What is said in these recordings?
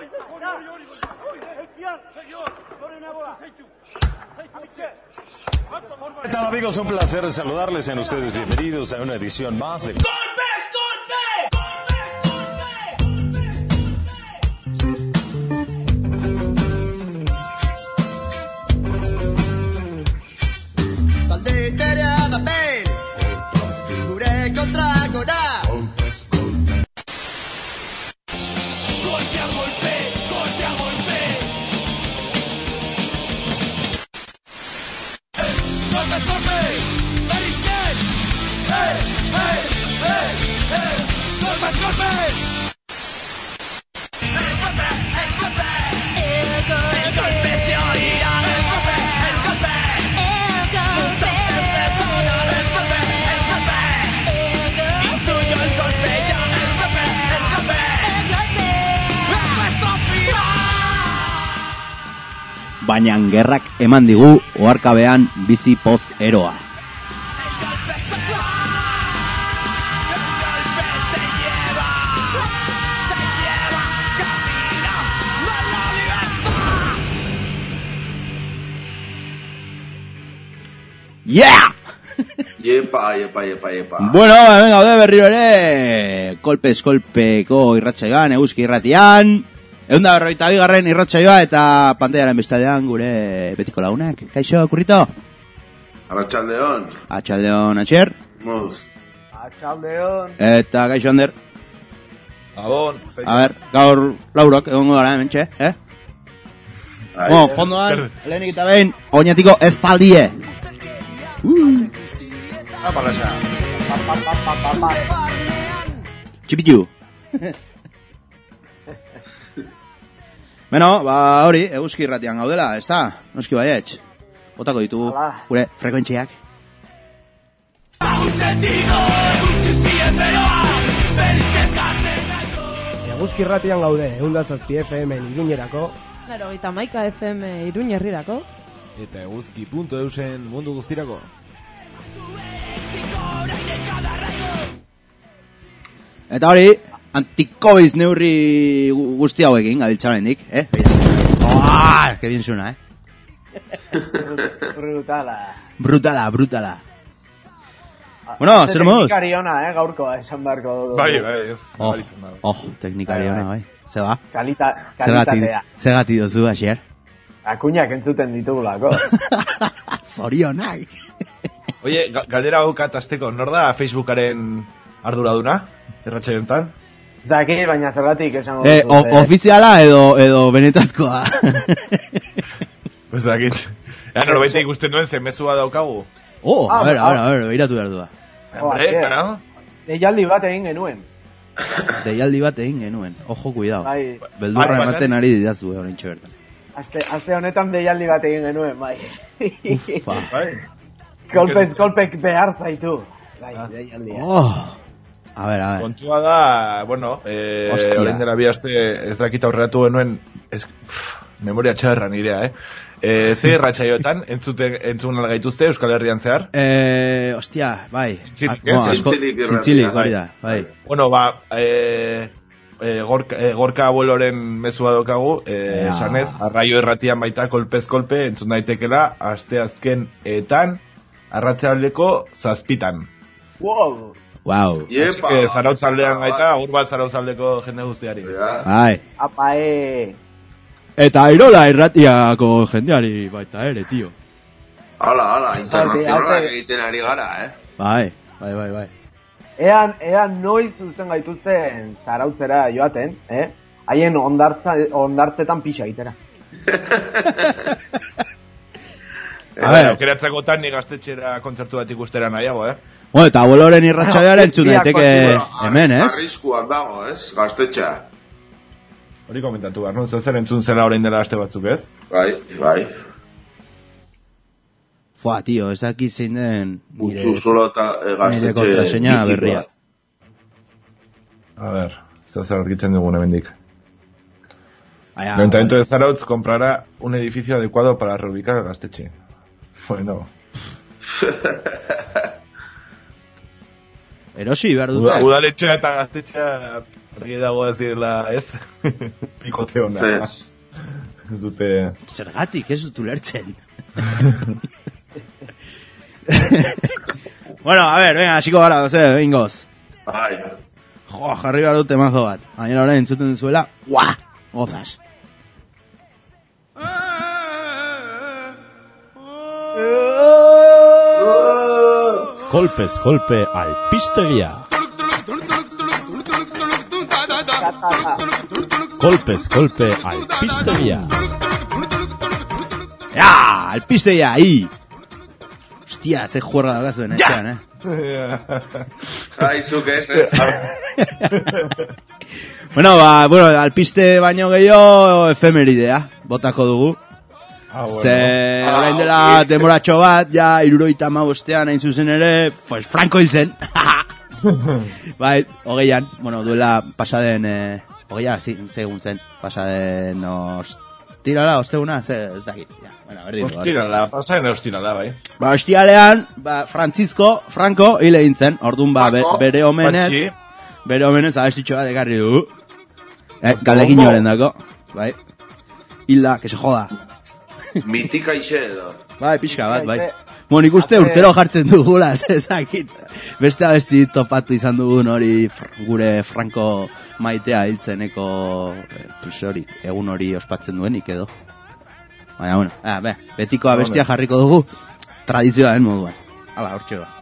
¿Qué tal, amigos? Un placer saludarles. Sean ustedes bienvenidos a una edición más de... Baina gerrak eman digu oharkabean bizi poz eroa. Yeah! Yepa. Bueno, venga, berriro ere. Kolpeko irratsaioan, eguzki irratian. 142. irratsaioa eta pantaiaren bestaldean gure betiko lagunak. Kaixo, Kurrito? Arratsaldeon. Atxaldeon, Atxer? Muz. Atxaldeon. Eta kaixo, Ander? Gabon. A ver, gaur laurok egongo gara hementxe, Fondoan, lehenik eta behin, oinatiko ez taldie. Apalasa. Txipitu. Beno, hori, eguzki irratian gaudela, ez da? Noski baietx. Botako ditugu gure frekuentziak. Eguzki irratian gaude, 107 FM Iruñerako. 91 FM Iruñerrirako. Eta eguzki.eusen mundu guztirako. Eta hori, antikobiz neurri guzti hauekin, gabiltzarendik, que bien suena, Brutala. Bueno, zer moz? Teknikari ona, gaurkoa, esan beharko dugu. Bai, ez. Teknikari ona, bai. Ze ba? Kalitatea. Zergati dozu, Asier? Akuñak entzuten ditugulako. Zorionak. Oie, galdera haukat azteko, nor da Facebookaren arduraduna? Erratxaiontan? Zaki, baina zergatik esango duzu. Ofiziala edo benetazkoa. Zakit. Norbait ikusten duen zemezua daukagu. A ver, behiratu behar du da. Gara? Deialdi bat egin genuen. Ojo, cuidado. Beldurra ematen ari didazu, horrein txobertan. Aste honetan deialdi bat egin genuen, bai. Ufa. Kolpek behar zaitu. Deialdia. A ver. Kontua da, bueno, orain dela bi aste ez dakit aurreratu genuen, memoria txarra nirea, Ze irratsaioetan entzun algaituzte Euskal Herrian zehar? Ostia, bai. Zintzilik, hori da, bai. Bueno, Gorka abueloren mezua daukagu, esanez, arraio erratian baita kolpez kolpe entzun daitekela, asteazken etan, arratsaldeko 7:00. Wow. Yepa. Zarautzaldean baita, agur bat zarautzaldeko jende guztiari. Bai. Apae. Eta Airola irratiako jendeari baita ere, tio. Hala, internazionalak egiten ari gara, Bai. Ean noiz zuzen gaituzten zarautzera joaten, haien ondartzetan pixa egitera. A ver, aukeratzakotan ni gaztetxera kontzertu bat ikustera nahiago, Bueno, eta abueloren irratsaioaren entzun daiteke hemen, ez? Arriskuan dago, ez? Gaztetxa. Hori komentatu behar, no? Zer entzun zela orain dela aste batzuk, ez? Bai. Fua, tio, ez dakit zein den Gutxu solo eta gaztetxe kontraseina berria. A ver, zer argitzen dugun hemendik. El Ayuntamiento de Zarautz comprará un edificio adecuado para reubicar el Gaztetxe. Bueno. Erosi behar dute. Udaletxea eta Gaztetxea Hori dago ez direla, ez? Pikoteo nahi. Ez dute... Zergatik, ez dut ulertzen. Bueno, a ver, venga, hasiko gara, bengoz. Bai. Jo, jarri behar dute mazo bat. Gainera orain entzuten zuela, guau, gozas. Kolpez kolpe alpistegia. Kolpez kolpe alpistegia. Ja, alpistegia, ahí. Hostia, ze juerga da gazuen, etxean, Aizuk ez, Bueno, alpiste baino gehiago efemeridea, botako dugu. Ze, orain dela demoratxo bat, ja, 75ean hain zuzen ere, pues, Franco hil zen. Bai, hogeian, bueno, duela pasaden, hogeia, sí, segun zen, pasaden osteguna, ez dakit, ja. Ostirala, pasaden ostirala, bai. Ostiralean, Franco hile egin zen, orduan bere omenez abestitxo bat ekarri du. Galdekin joren dako, bai. Hilda, que se joda. Mitika ixe edo. Bai, pixka bat, bai. Bueno, ikuste urtero jartzen dugula, ezakit. Beste abesti topatu izan dugun hori gure Franco maitea hiltzeneko hori, egun hori ospatzen duenik edo. Baina, bueno, betiko abestia jarriko dugu tradizioaren moduan. Hala, hortxe ba.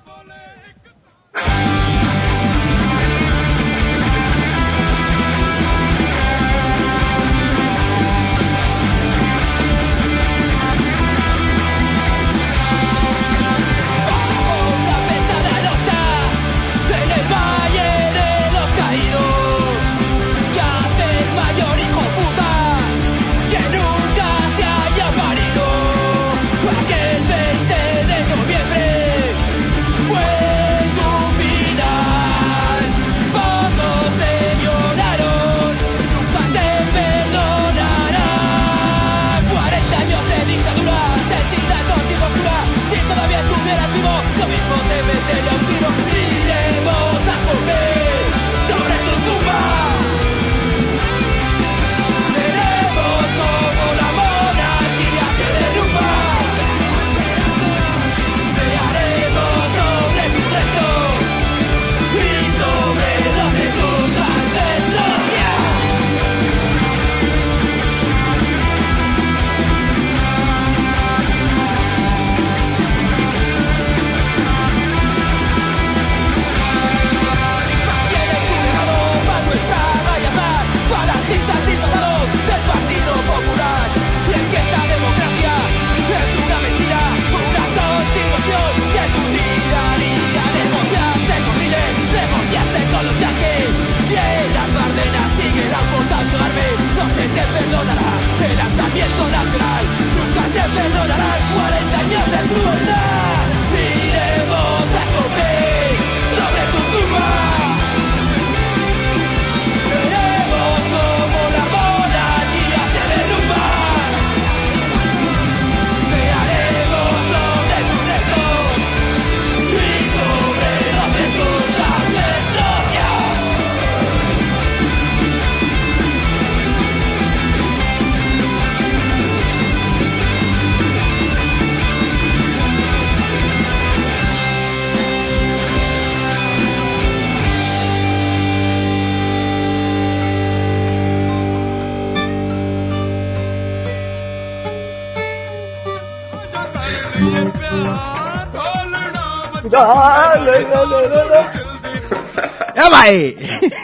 Bai!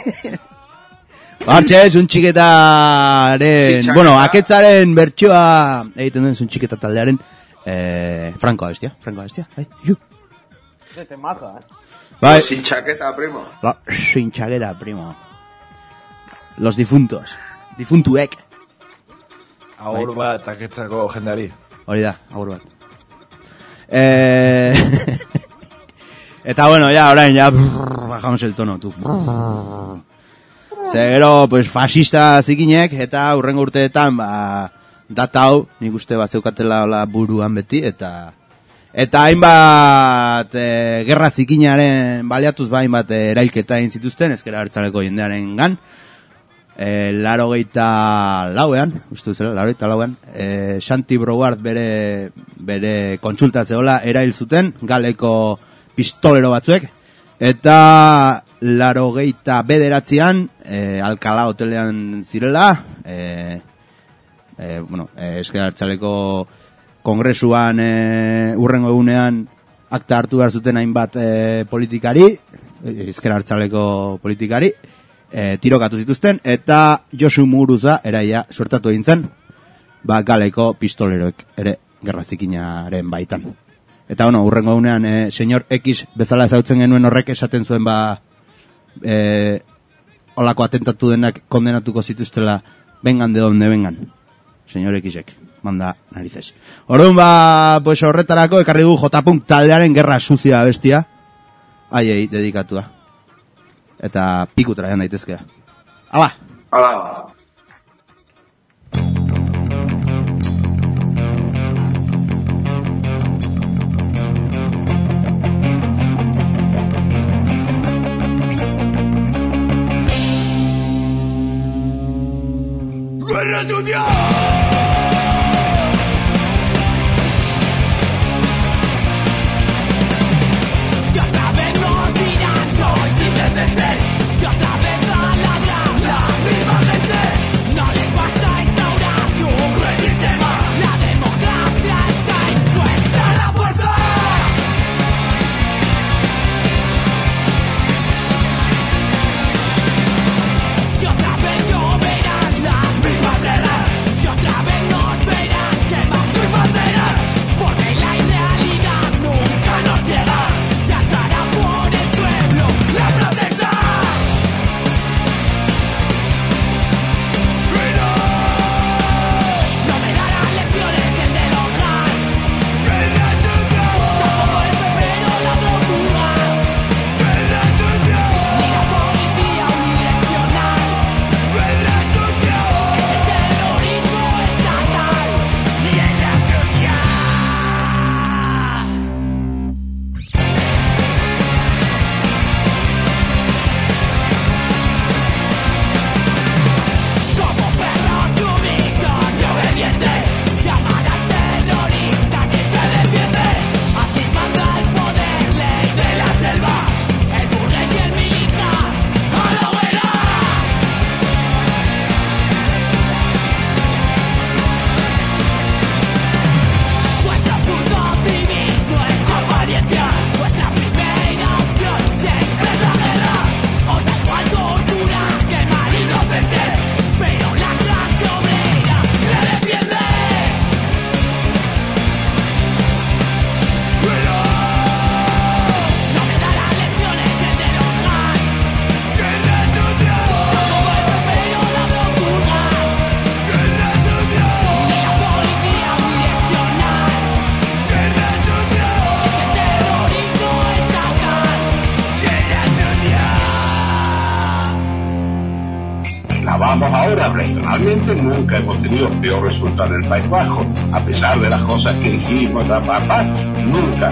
Bartxe, zuntxiketaren... Bueno, aketzaren bertxoa egiten den zuntxiketa taldearen Franco abestia, bai, ju. Temazo, Bai. Sin chaqueta, primo. Sin chaqueta, primo. Los difuntos. Difuntuek. Agur bat, aketzako jendari. Hori da, agur bat. Eta bueno, ya, orain, ya, bajamos el tono, tú. Zegero, pues, fascista zikinek, eta hurrengo urteetan, data hau, nik uste bat zeukatela buruan beti, eta Eta hainbat gerra zikinaren baliatuz hainbat erailketa egin zituzten, ezkera abertzaleko jendearen gan. 84 uste duzela, 84 Santi Broward bere kontsulta zeola erail zuten, galeko pistolero batzuek, eta 89an Alcalá hotelean zirela, ezker hartzaleko kongresuan urrengo egunean akta hartu behar zuten hainbat politikari, ezker hartzaleko politikari, tirokatu zituzten, eta Josu Muguruza eraia suertatu egin zen, galeko pistoleroek ere gerra zikinaren baitan. Eta urrengo egunean, señor X bezala ezautzen genuen horrek esaten zuen olako atentatu denak kondenatuko zituztela, vengan de donde vengan. Señor Xek, manda narices. Orduan pues horretarako ekarri du J-Punk taldearen gerra suzia bestia, haiei dedikatua. Eta pikutra jan daitezkea. Hala! Hala! ¡Guerra sucia! Y otra vez a ladrar la misma gente. No les basta instaurar su cruel sistema. La democracia está impuesta a la fuerza. Y otra vez lloverán las mismas guerras. Y otra vez nos verán quemar sus banderas. Porque la irrealidad nunca nos llega. Se alzará por el pueblo la protesta. Ahora, regionalmente, nunca hemos tenido peor resultado en el País Vasco, a pesar de las cosas que dijimos, nunca.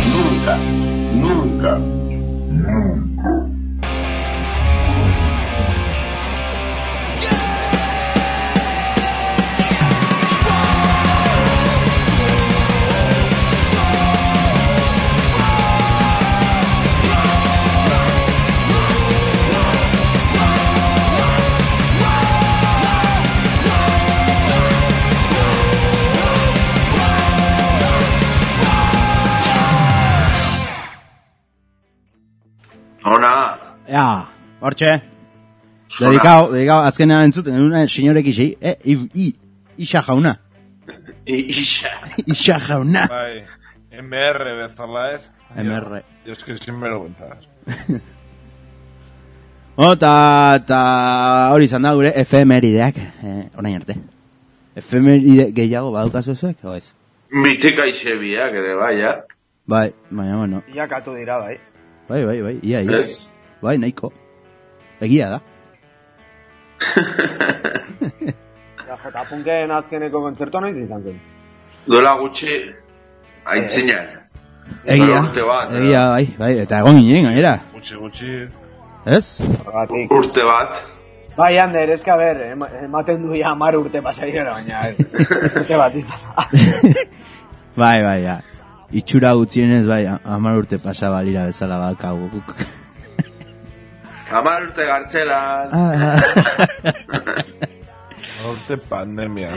Ja, hortxe. Dedicado, azkenean entzuten, una señorek isei, Isa jauna. Isa jauna. Bai, MR bezala ez. MR. Yo es que sin vergüenzas. Eta hori izan da gure efemerideak, orain arte. Efemeride gehiago badukazu ezuek, o ez? Mitika isebiak ere, bai, ja. Bai, baina, bueno. Iakatu dira, bai. Bai, ia. Ez? Bai, nahiko. Egia da. J-Punken azkeneko kontzertua noiz izan zen? Duela gutxi, aitzinean. Egia, bai, eta egon ginen, gainera. Gutxi. Ez? Urte bat. Bai, Ander, eska ber, ematen du ya 10 urte pasaiera, baina urte bat izan. Bai, ja. Itxura gutxienez, bai, 10 urte pasa balira bezala bakagu. 10 urte gartzelan. Urte pandemia.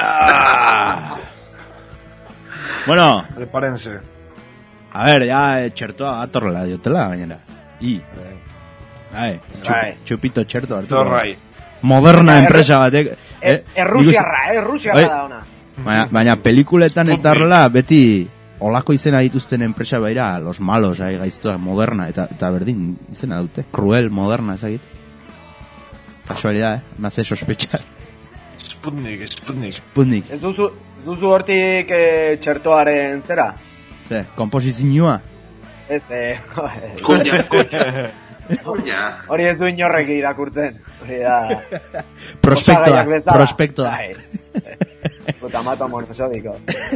Bueno. Prepárense. A ver, ya txertoa atorrela diotela, gainera. Chupito txerto. Moderna enpresa batek. Rusiarra da ona. Baina pelikuletan eta horrela, beti olako izena dituzten enpresa baira, los malos, gaiztoa, moderna, eta berdin izena dute. Cruel, moderna, ezagit. Casualidad, me hace sospechar. Sputnik. Ez duzu hortik txertoaren zera? Ze, komposizioa? Ez, Kuña. Hori ez du inorrek irakurtzen. Hori da... Prospektoa. Putamato monosódico.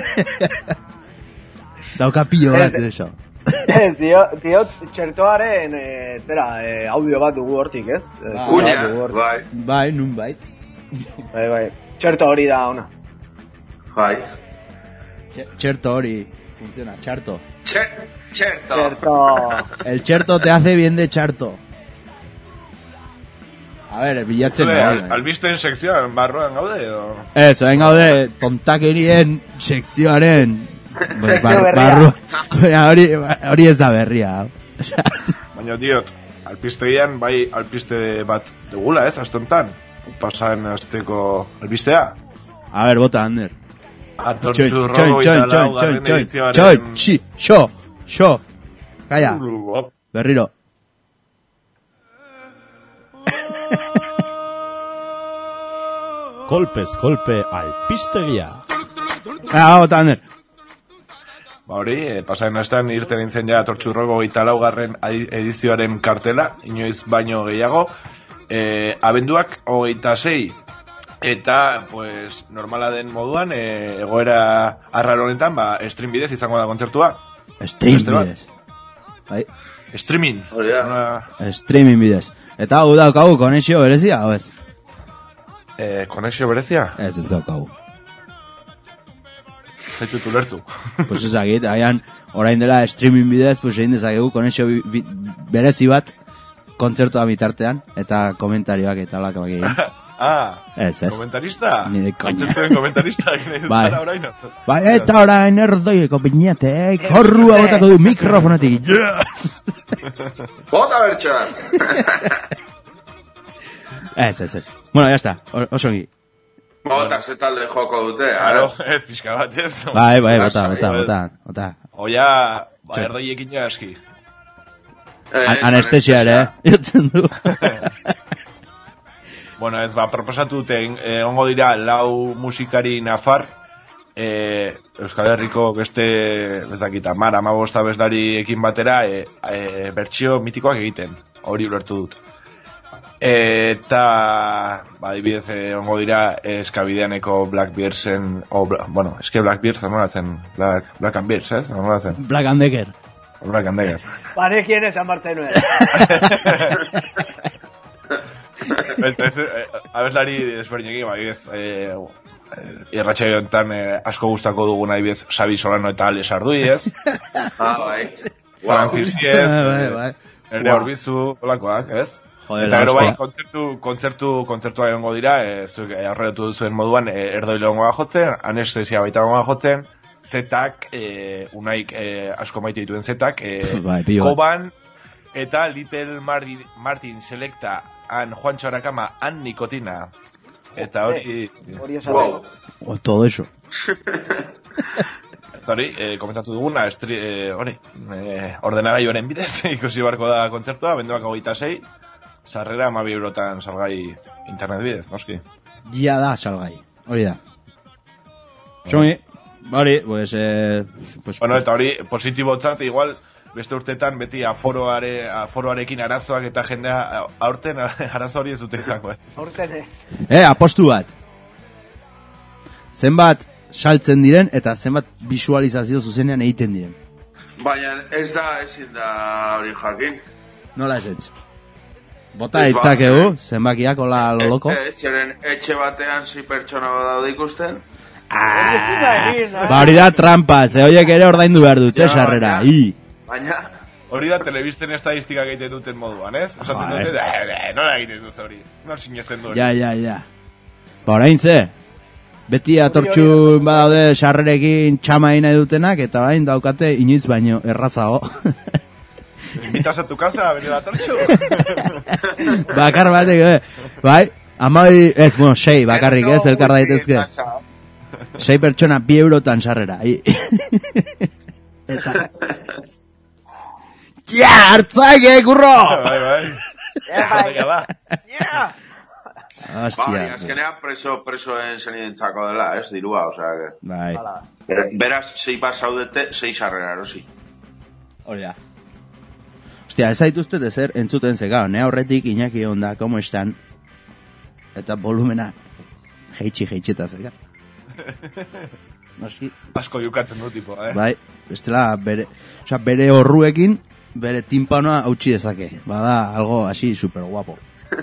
Dauka pillo bat, eso. Ez, dio txertoaren, zera, audio bat dugu hortik, ez? Kuña, bai. Bai, nun bai. Bai. Txerto hori da ona. Bai. Txerto hori, funciona, txarto. Cherto. El cherto te hace bien de charto. A ver, bilatzen gaude. Albisten sekzioan barruan gaude, o? Eso, hain gaude, tontakerien sekzioaren barruan. Hori ez da berria. Baina, diot, alpistegian, bai alpiste bat dugula, ez, astontan? Pasaen azteko albistea? A ver, bota, Ander. Atortxu rogo eta laugarren edizioaren... Xo, calla, berriro. Kolpe, alpistegia. Bota, Ander. Hori, pasaen aztean irten nintzen ja Atortxurrogo eta laugarren edizioaren kartela, inoiz baino gehiago, abenduak 26, eta, pues, normala den moduan, egoera arraro honetan, stream bidez izango da kontzertua. Stream bidez. Bai. Streaming. Streaming bidez. Eta hau daukagu konexio berezia, o ez? Konexio berezia? Ez daukagu. Zaitut ulertu. Pues ezagit, haian orain dela streaming bidez, pues egin dezakegu konexio berezi bat kontzertua bitartean, eta komentarioak eta laka bak egin. Ez. Komentarista? Ni de coña. Kontzertuen komentarista, bai. Orain. Bai, eta orain erdoieko piñate, korrua botako du mikrofonetik. Bota bertxoan. Ez. Bueno, ya está, osongi. Botak ze talde joko dute, Claro, ez pixka bat ez. Bai, bota. Oia, erdoiekin ja eski. Anestesia ere, jotzen du. Bueno, ez proposatu duten, ongo dira, 4 musikari nafar, Euskal Herriko beste, bezakita, 15 abeslari ekin batera, bertsio mitikoak egiten, hori ulertu dut. Eta, adibidez, ongo dira, eskabideaneko Blackbeardsen, bueno, eske Blackbeards, nola zen, Black and Bears, ez? Nola zen? Black and Decker. Parekien esan martzen nuen. Abeslari desberdinekin, adibidez, irratsaio honetan asko gustako duguna, adibidez, Xabi Solano eta Ale Sardui, ez? Bai. Juan Cristiez, Erne Orbizu, olakoak, ez? Eta gero bai, kontzertua egongo dira, zuek aurreratu duzuen moduan, erdoile ongoa jotzen, anestesia baita ongoa jotzen, Zetak, unaik asko maite dituen Zetak, Koban, eta Little Martin Selecta, han Juancho Arakama, han Nikotina. Eta hori... Wow. Todo eso. Eta hori, komentatu duguna, hori, ordenagailuaren bidez, ikusi barko da kontzertua, benduak 26, sarrera 12 eurotan salgai internet bidez, noski. Ja da salgai, hori da. Songi, hori, pues... Bueno, eta hori, positibotzat, igual... Beste urtetan beti aforoarekin arazoak eta jendea aurten arazo hori ez dute izango. Aurten ez. Apostu bat. Zenbat saltzen diren eta zenbat visualizazio zuzenean egiten diren. Baina ez da hori jakin. Nola ez etz? Bota ditzakegu, zenbakiak hola loko. Etxe batean 6 pertsona badaude ikusten. Ba hori da trampa, ze horiek ere ordaindu behar dute sarrera. Baina... Hori da telebisten estadistika egiten duten moduan, ez? Osatzen dute, nola egin ez duz hori. Nor sinesten duen. Ja. Ba orain ze? Beti atortxun badaude sarrerekin txama egin dutenak, eta bain daukate inoiz baino errazago. Invitas a tu casa, beti atortxu? Bakar batek, bai? Amai, ez, bueno, 6 bakarrik ez, elkar daitezke. 6 pertsona 2 eurotan sarrera. Eta... Ja, hartzak, kurro! Bai. Hostia. Azkenean presoen zenidentzako dela, ez, dirua, osea. Bai. Beraz, 6 basaudete, 6 sarrera, erosi. Hori da. Hostia, ez zaituzte dezer entzuten zega, ne horretik Iñaki onda, como estan? Eta volumena jeitxeta zega. Noski. Asko jukatzen du tipo, Bai, bestela bere horruekin, bere timpanoa hautsi dezake. Bada, algo así super guapo.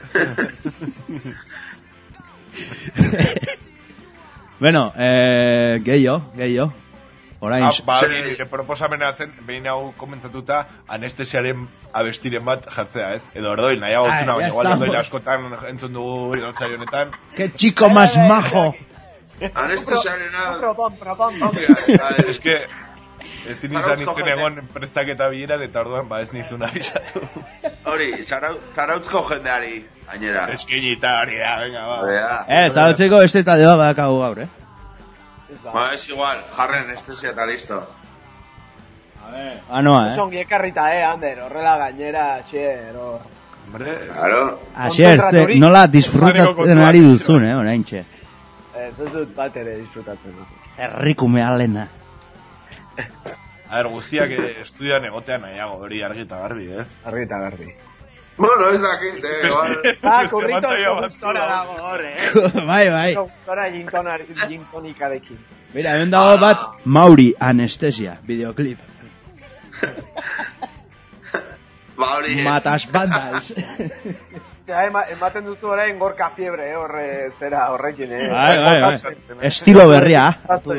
Bueno, gehiago. Orain... proposamena zen, behin hau komentatuta, anestesiaren abestiren bat jartzea, ez? Edo ordoin, nahiago txuna, baina igual ordoin askotan entzun dugu irotxai honetan. Que chico más majo! Anestesiarena... Es que... Ezin izan itzen egon prestaketa bileran, eta orduan ez nizun abisatu. Hori, zarautzko jendeari, gainera. Eskinita hori da, venga, ba. Zarautzeko ez eta deba badakagu gaur, Ba, ez igual, jarren anestesia eta listo. Noa, Songi ekarrita, Ander, horrela gainera, Asier, hor. Hombre, claro. Asier, nola disfrutatzen ari duzun, orain txe. Ez dut bat ere disfrutatzen dut. Herrikume alena. A ver, guztiak estudian egotean nahiago, hori argita garbi, ez? Argita garbi. Bueno, ez dakit, kurrito gustora dago horre, Bai. Gustora gintonikarekin. Mira, hemen dago bat Mauri Anestesia, videoclip. Mauri. Matas bandas. Ematen duzu orain Gorka Fiebre, horrekin, Bai. Estilo berria.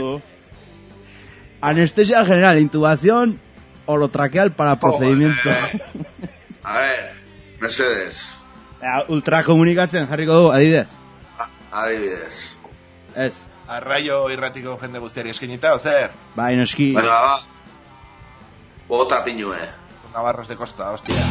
Anestesia general, intubación orotraqueal para procedimiento. A ver, Mercedes. Ultrakomunikatzen jarriko du, adibidez. Adibidez. Ez. Arraio irratiko jende guztiari eskenita, ozer? Bai, noski. Venga, ba. Bota pinue. Navarros de Costa, hostia.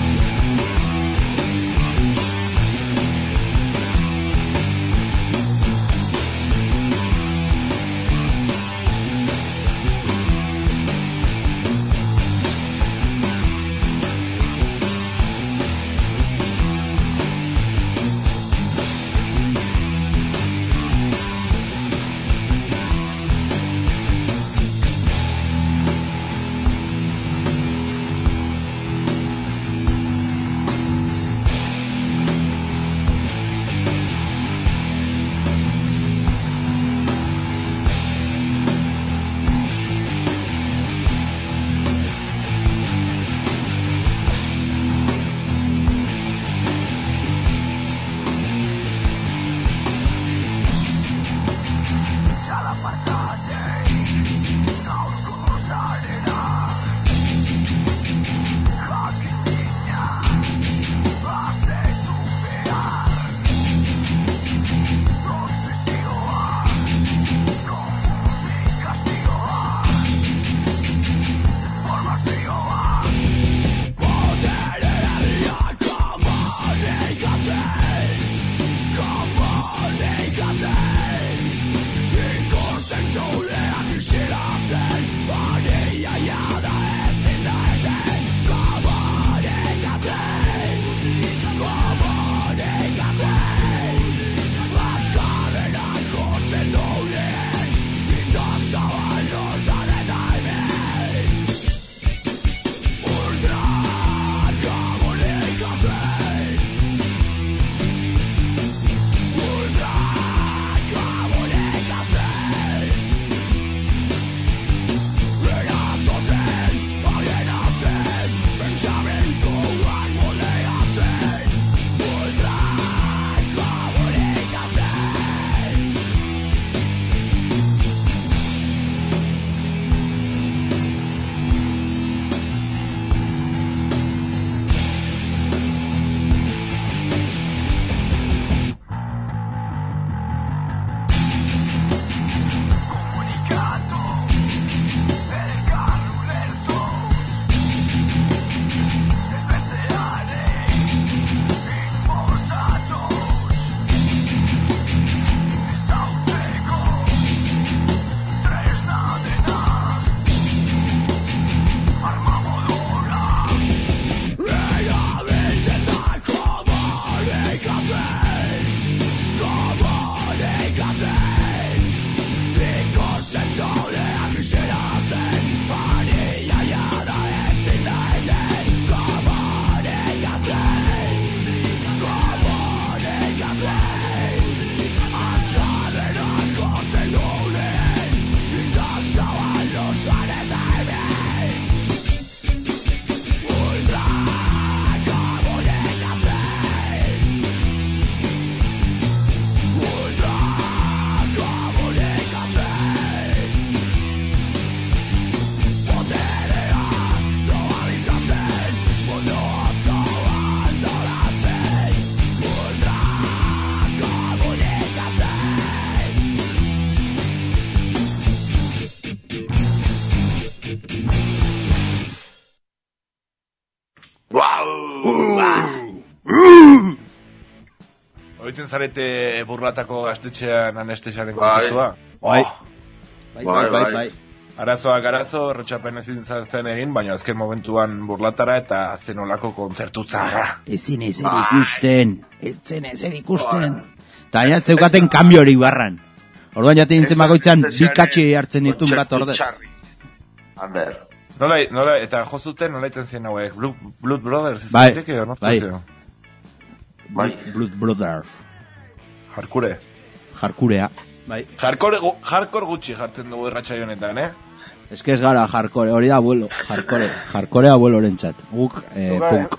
Oitzen zarete burlatako gaztetxean anestesiaren konzertua? Bai. Arazoak arazo, errotxapen ezin zartzen egin, baina azken momentuan burlatara eta zenolako kontzertu zarra. Ezin ezer ikusten. Eta baina zeukaten kambio hori barran. Orduan jaten nintzen bakoitzan bikatxe hartzen ditun bat ordez. Ander. Nola, eta jozuten nola itzen zien hauek? Blood Brothers? Bai. Blood Brothers. Jarkurea. Bai. Hardcore gutxi jartzen dugu irratsaio honetan, Ez que ez gara hardcore, hori da abuelo. Jarkorea abuelo rentzat. Guk, punk.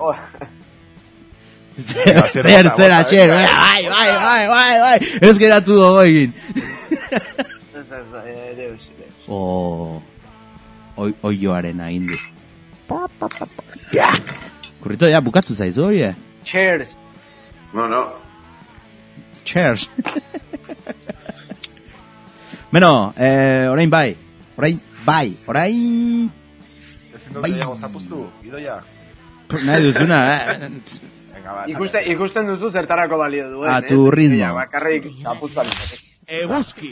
Zera, txer, bai. Ez geratu dugu egin. Oioaren agindu. Kurrito, ya, bukatu zaizu, oie? Cheers. No. Cheers. Beno, orain bai. Ezin dut gehiago zapuztu, idoia. Nahi duzuna, Ikusten duzu zertarako balio duen. A tu ritmo. Bakarrik zapuztu alizatek. Eguzki.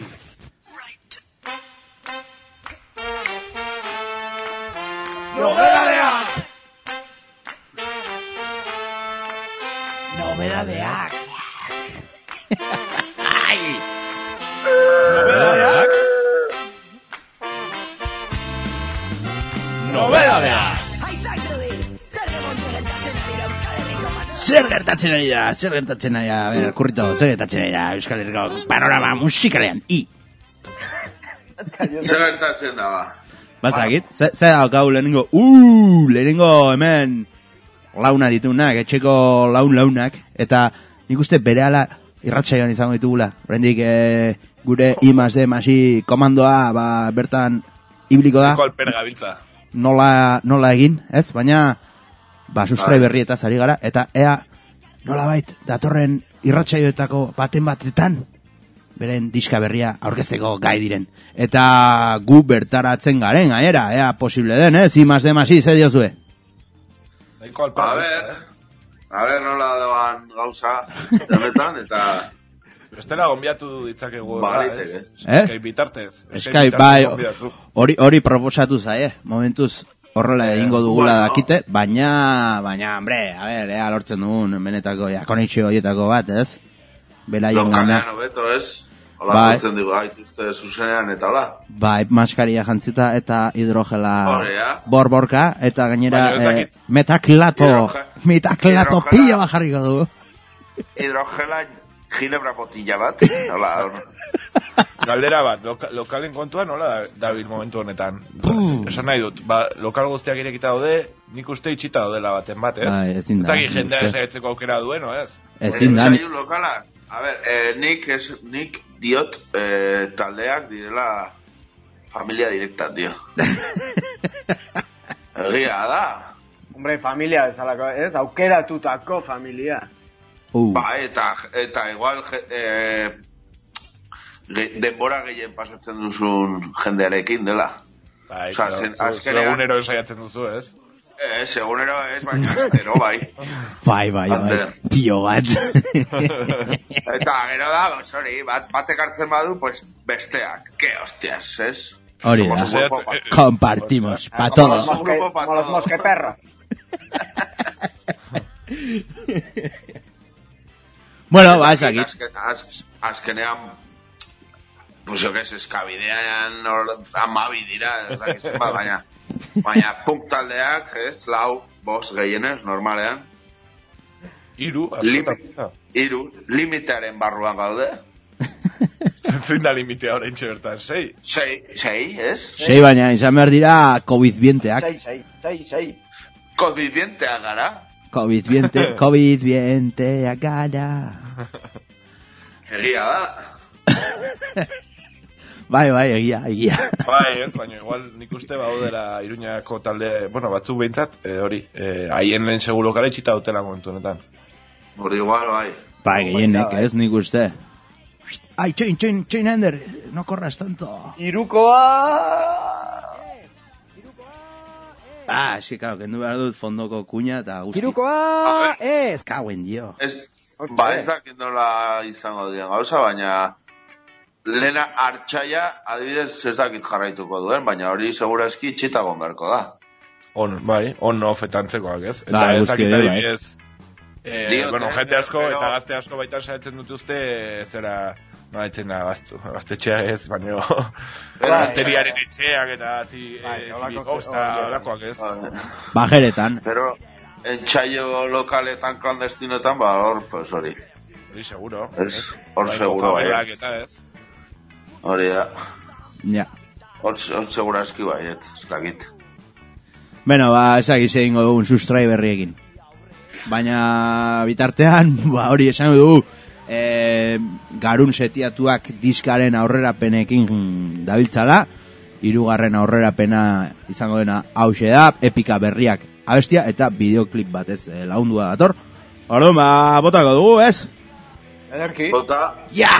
Nobedadeak. Ai. Nobedadeak. Zer gertatzen ari da? A ver, Kurrito, zer gertatzen ari da Euskal Herriko panorama musikalean? Zer gertatzen da, ba? Bazakit, zer daukau lehenengo hemen launa ditunak, etxeko launak, eta nik uste berehala irratsaioan izango ditugula. Oraindik gure I+D+I komandoa bertan ibiliko da. Nola egin, ez? Baina sustrai berrietaz ari gara, eta ea nolabait datorren irratsaioetako batetan beren diska berria aurkezteko gai diren. Eta gu bertaratzen garen, gainera, ea posible den, ez? I+D+I, ze diozue? A ver, nola doan gauza honetan, eta... Bestela gonbiatu ditzakegu, ez? Skype bitartez. Skype, bai, hori proposatu zaie, momentuz horrela egingo dugula dakite, baina, hombre, a ver, ea lortzen dugun, benetako, konexio horietako bat, ez? Belaien gana. Lokalean hobeto, ez? Hola, lortzen dugu, gaituzte zuzenean eta hola. Bai, maskaria jantzita eta hidrogela borborka, eta gainera metaklato pila bajarriko dugu. Hidrogela ginebra botilla bat, hola. Galdera bat, lokalen kontua nola dabil momentu honetan? Esan nahi dut, lokal guztiak irekita daude, nik uste itxita daudela baten bat, ez? Ezin da. Ez jendea esagetzeko aukera duen, ez? Ezin da. A ver, nik diot taldeak direla familia direkta, tío. Egia da. Hombre, familia bezalako, ez? Aukeratutako familia. Ba, eta igual denbora gehien pasatzen duzun jendearekin dela. Bai, egunero esaiatzen duzu, ez? Egunero ez, baina astero, bai. Bai, tio bat. Eta gero da, hori, batek hartzen badu, pues besteak, que hostias, ez? Hori da, compartimos, pa todos. Como los mosqueperros. Bueno, va, esakit. Azkenean, pues jo que es, eskabidean amabi dira, baina punk taldeak, ez, 4, 5 gehienez, normalean. 3, limitearen barruan gaude. Zein da limitea orain bertan, 6? 6, ez? 6, baina izan behar dira COVID-20ak. 6. COVID-20ak gara. COVID-20ak gara. Egia da. Bai, egia. Bai, ez, baina igual nik uste baudela Iruñako talde, bueno, batzuk behintzat, hori, haien lehen seguro kare txita dutela momentu honetan. Hori igual, bai. Bai, gehienek, ez nik uste. Ai, txoin, Ender, no corras tanto. Irukoa! Es que claro, kendu behar dut fondoko kuña eta guzti. Irukoa, ez! Kauen, dio. Ba, ez dakit nola izango dien gauza, baina lehena hartxaia, adibidez, ez dakit jarraituko duen, baina hori segurazki txitagon beharko da. On-off eta antzekoak, ez? Eta ez dakit adibidez, Diote, jende asko eta gazte asko baita saiatzen dituzte, zera, no haitzen da, gaztetxea ez, baina gazteriaren etxeak eta zibikosta, horakoak ez. Bajeretan. Pero, entxaio lokaletan, klandestinoetan, ba, hor, pues hori. Hori seguro. Hor seguro, bai. Hori da. Ja. Hor segurazki bai, ez dakit. Bueno, ba, ezak izango dugun sustrai berriekin. Baina bitartean, ba, hori esango dugu, garun setiatuak diskaren aurrerapenekin dabiltzala, 3. aurrerapena izango dena hauxe da, epika berriak abestia eta bideoklip batez laundua dator. Orduan, ba, botako dugu, ez? Ederki. Bota. Ja!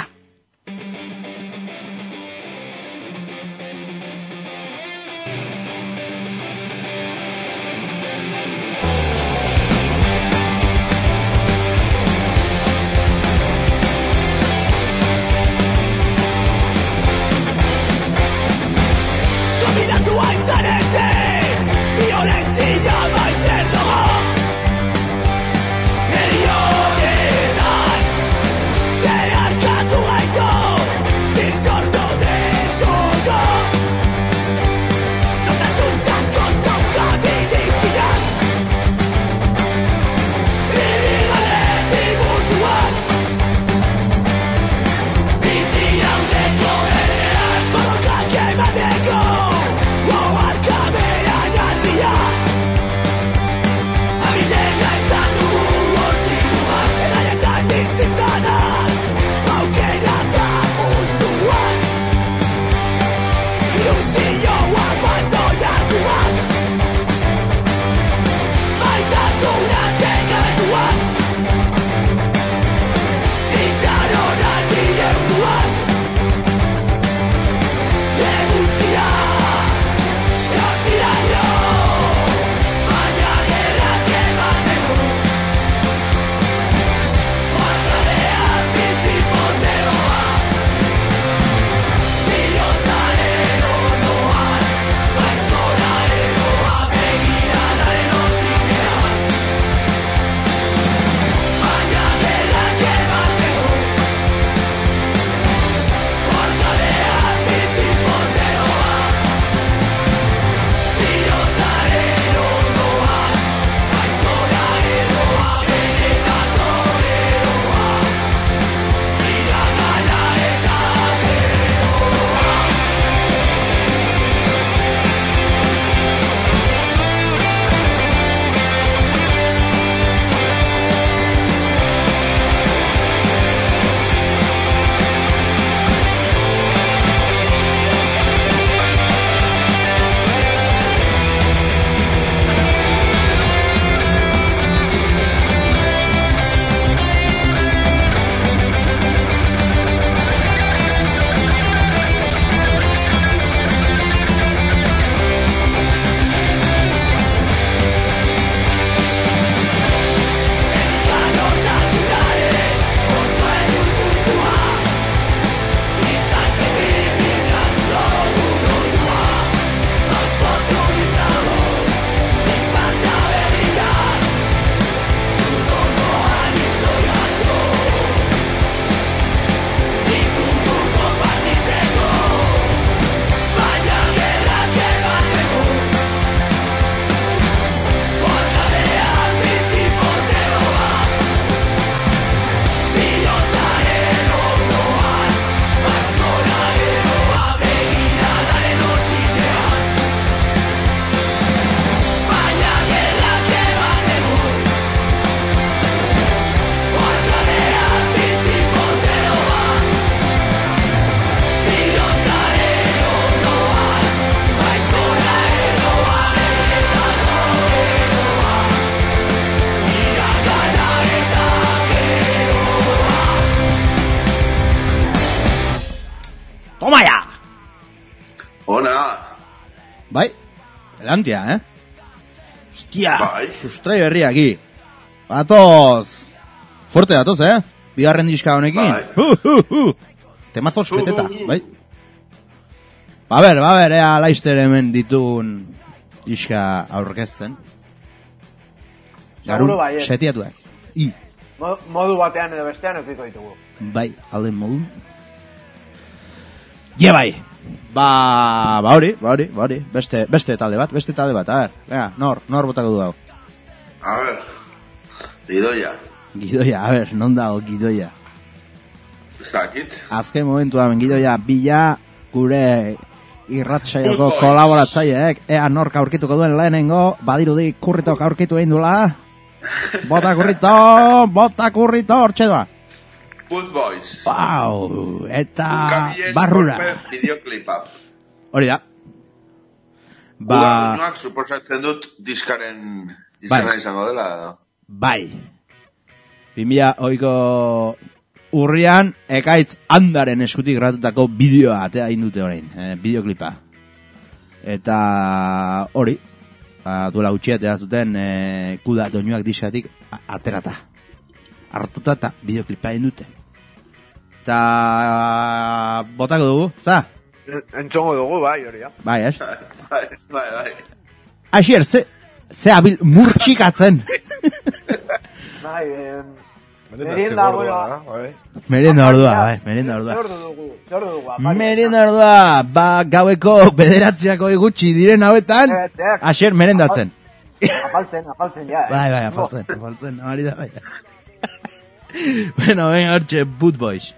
Toma ya! Ona! Bai, elantia, Hostia, bai. sustrai berri aquí. Batoz! Fuerte datoz, bigarren diska honekin. Temazos peteta, bai? Ba ber, ea Laizter hemen ditun diska aurkezten. Seguro bai, setiatuak. Modu batean edo bestean eukiko ditugu. Bai, alden modu. Bai. Ba hori. Beste talde bat, a ver. Venga, nor botako du hau. A ver. Gidoia, a ver, non dago Gidoia? Zakit. Azken momentua Gidoia bila gure irratsaioko kolaboratzaileek ea nork aurkituko duen lehenengo, badirudi Kurritok aurkitu egin dula. Bota kurrito, hortxe doa. Good Boys. Wow, eta barrura. Videoklipa. Hori da. Udak suposatzen dut diskaren izena izango dela edo. Bai. 2000ko urrian ekaitz Andaren eskutik gratutako bideoa atea indute orain, bideoklipa. Eta hori, duela gutxiatea zuten kuda doinuak diskatik aterata. Hartuta eta bideoklipa indute. Eta botako dugu, za? Entzongo dugu, bai, hori da. Bai, ez? Bai. Asier, ze abil murtxikatzen. Bai, merienda ordua. Merienda ordua. Merienda ordua, gaueko 9 gutxi diren hauetan, Asier merendatzen. Afaltzen, ja. Bai, afaltzen, hori da, bai. Bueno, venga, hortxe, Boot Boys.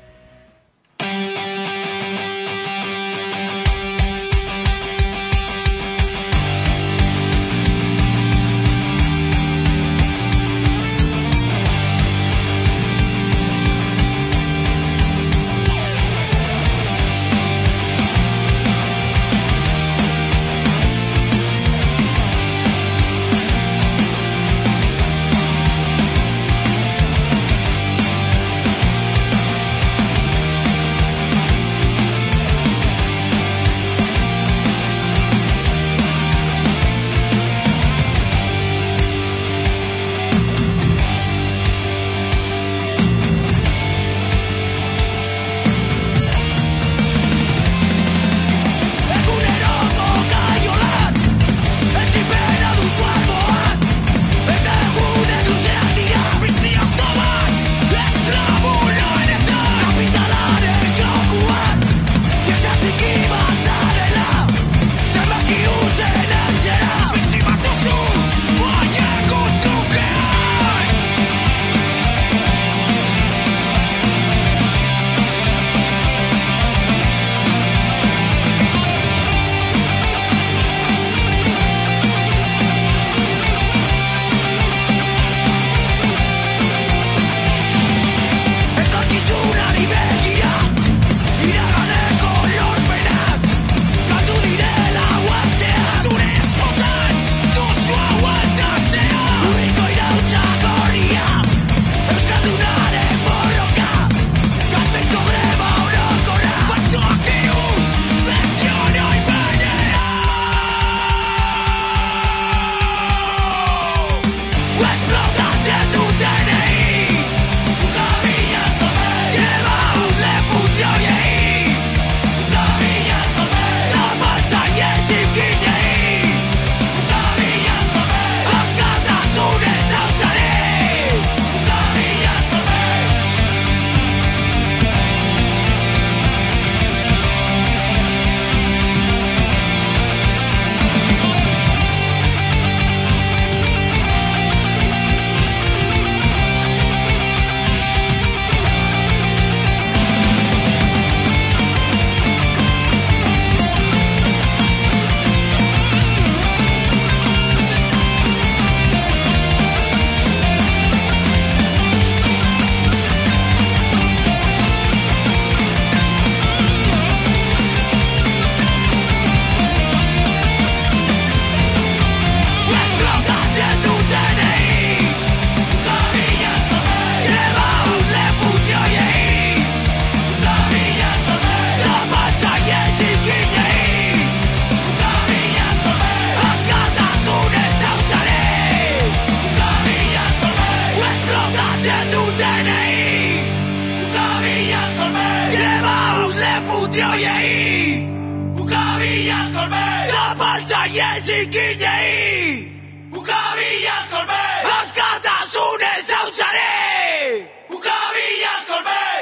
oiei Ukabilaz kolbei Zapaltzaile zikinei Ukabilaz kolbei Askatasunez hautzare Ukabilaz kolbei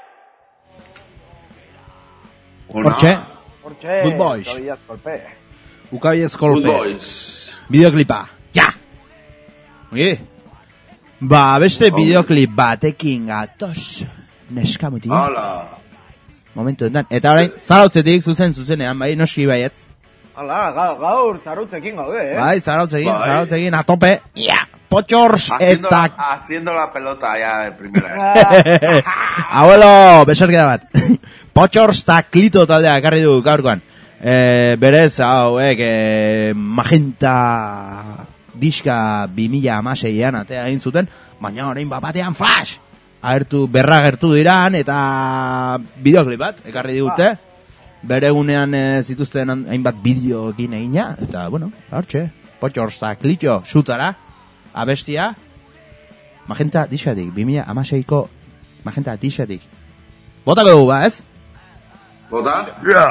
Hortxe Good Boys Ukabilaz kolpe Bideoklipa Ja Oye Ba, beste bideoklip batekin gatoz Neskamutik Hala Momentu enten Eta orain, zarautzetik zuzenean, bai, noski baiet Hala, gaur zarautzekin gaude, Bai, zarautzekin, a tope Potxors eta Haciendo la pelota ya de primera Abuelo, besarkeda bat Potxors eta Klito taldea ekarri du gaurkoan Berez, hauek Magenta diska 2016an atea egin zuten, baina orain batean flash! Berragertu diran eta bideoklip bat ekarri digute. Bere egunean zituzten hainbat bideoekin egina eta bueno, hortxe, Potxors eta Klito zutara abestia Magenta diskatik 2016ko Magenta diskatik. Botako dugu ba, ez? Bota? Ja.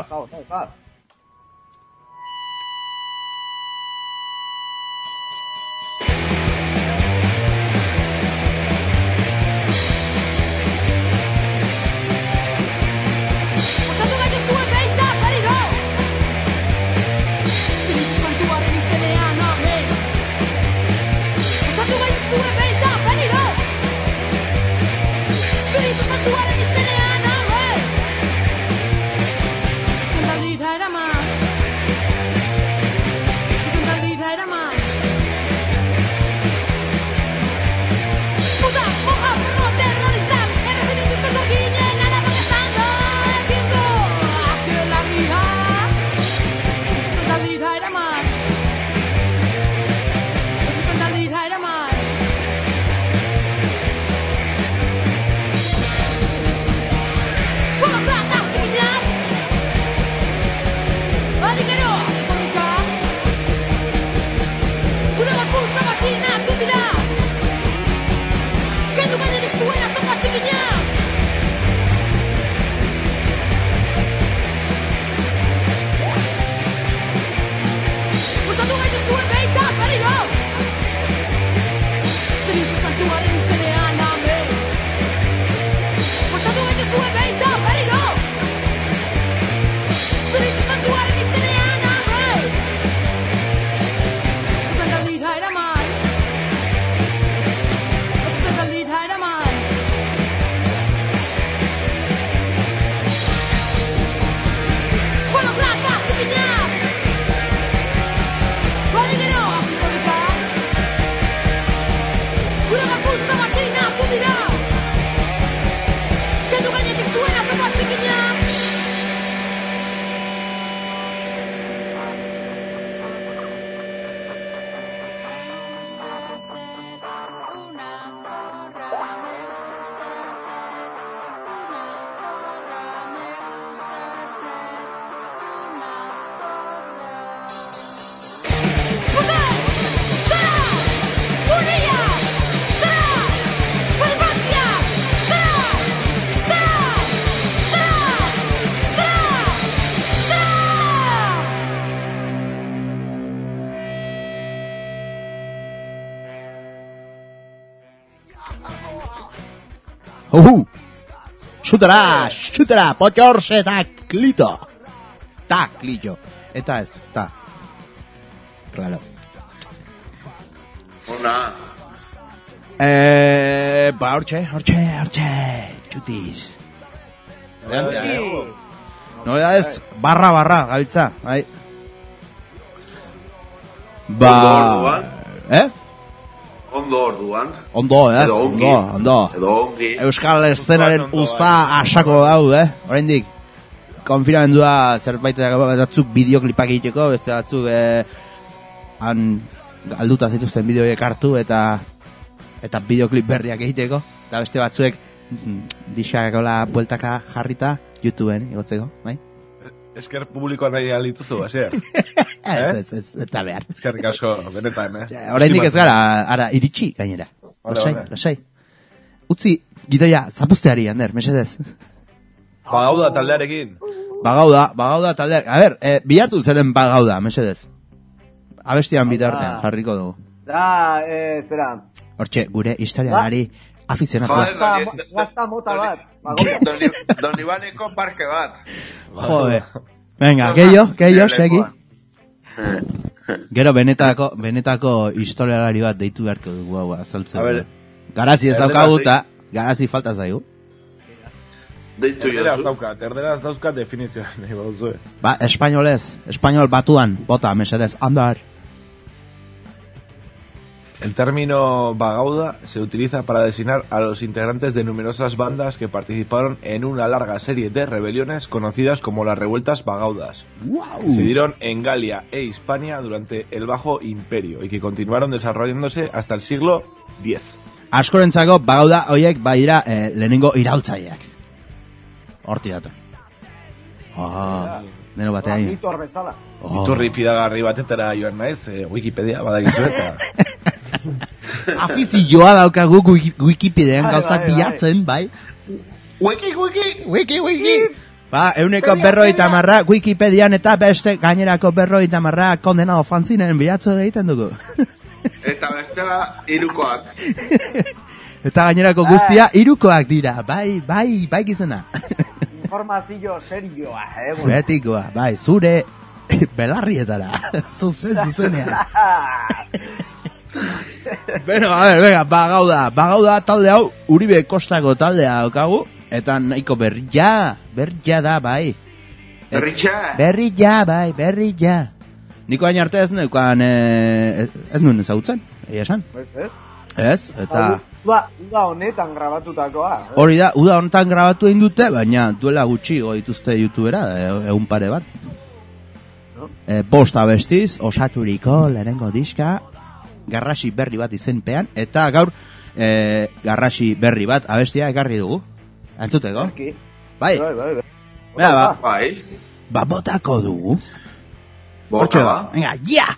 Zutara, Potxors eta Klito. Ta, Klito. Eta ez, ta. Claro. Ona. Ba, hortxe. Txutiz. Novedades, barra, gabiltza. Bai. Ba... Ondo orduan. Ondo. Edo ongi. Euskal eszenaren usta asako daude, oraindik. Konfinamendua zerbait batzuk bideoklipak egiteko, beste batzuk han galduta zituzten bideoiek hartu eta bideoklip berriak egiteko, eta beste batzuek diskakola bueltaka jarrita YouTubeen igotzeko, bai? Esker publikoa nahi alituzu, hasier. Ez, eta behar. Eskerrik asko, benetan, Oraindik ez gara, ara, iritsi, gainera. Lasai. Utzi, gidoia, zapuzteari, Ander, mesedez. Ba, hau da taldearekin. Bagauda taldeak. A ber, bilatu zeren bagauda, mesedez. Abestian bitartean, jarriko dugu. Zera. Hortxe, gure historialari afizionatua. Gazta mota bat. Don Ibaneko parke bat. Jode. Venga, gehiago, segi. Gero benetako historialari bat deitu beharko dugu hau azaltzen. Garazi ez daukaguta, garazi falta zaigu. Deitu jozu. Erderaz dauzkat definizioa. Ba, espainol batuan, bota, mesedez, andar. El término bagauda se utiliza para designar a los integrantes de numerosas bandas que participaron en una larga serie de rebeliones conocidas como las revueltas bagaudas. ¡Wow! Que se dieron en Galia e Hispania durante el Bajo Imperio y que continuaron desarrollándose hasta el siglo X. Askorentzako bagauda hoiek badira lehenengo iraultzaileak. Horti dator. Nero batean. Itor bezala. Iturri fidagarri batetara joan naiz, Wikipedia badakizu eta. Afizioa daukagu Wikipedian gauzak bilatzen, bai? Wiki! Ba, 150 Wikipedian eta beste gainerako 150 kondenado fanzinen bilatzo egiten dugu. Eta bestela, 3koak. Eta gainerako guztia 3koak dira, bai gizena. Informazio serioa, Betikoa, bai, zure belarrietara. Zuzenean. Bueno, a ver, venga, bagauda talde hau, Uribe Kostako taldea daukagu, eta nahiko berria da, bai. Berria, bai. Niko hain arte ez neukan, ez nuen ezagutzen, esan? Ez, eta... Uda honetan grabatutakoa. Hori da, uda honetan grabatu egin dute, baina duela gutxi dituzte YouTubera, egun pare bat. Bost abestiz, osaturiko lehenengo diska, garrasi berri bat izenpean, eta gaur garrasi berri bat abestia ekarri dugu. Antzuteko? Bai. Bai. Ba, botako dugu. Bota ba. Venga, ya!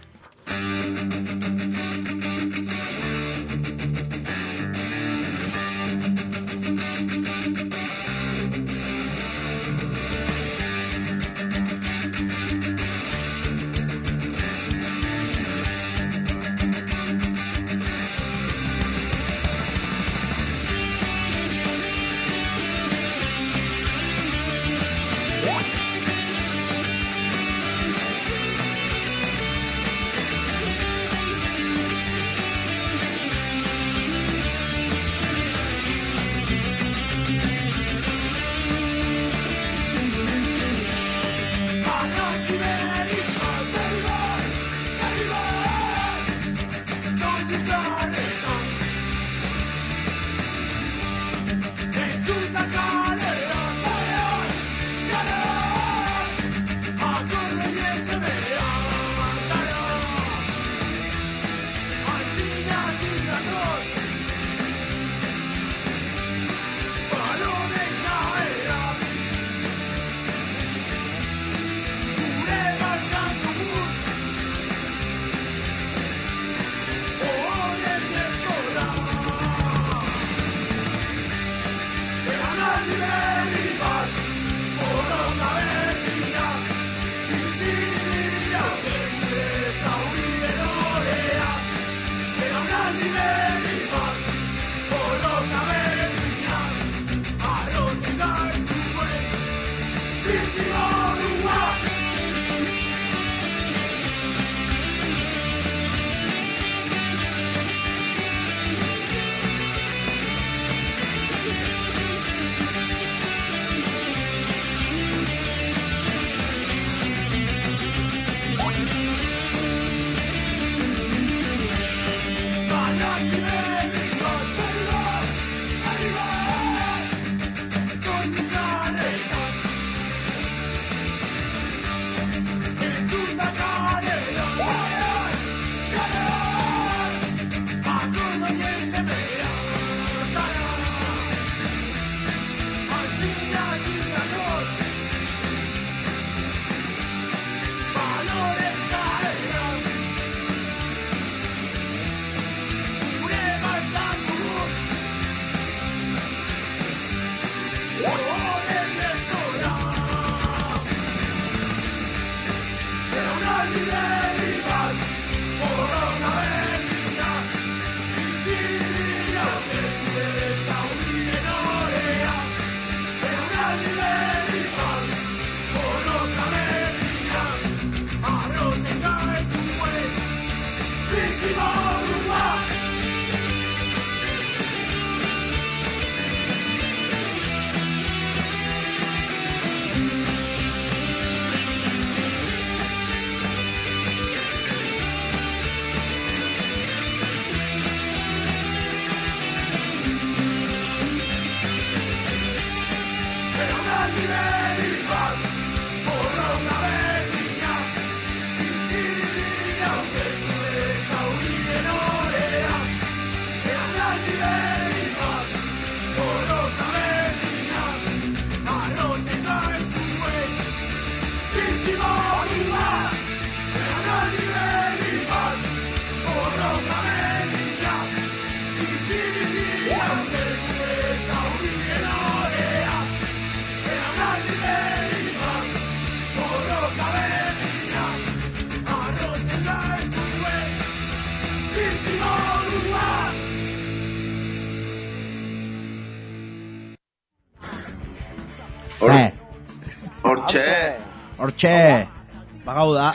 Hortxe, bagau da.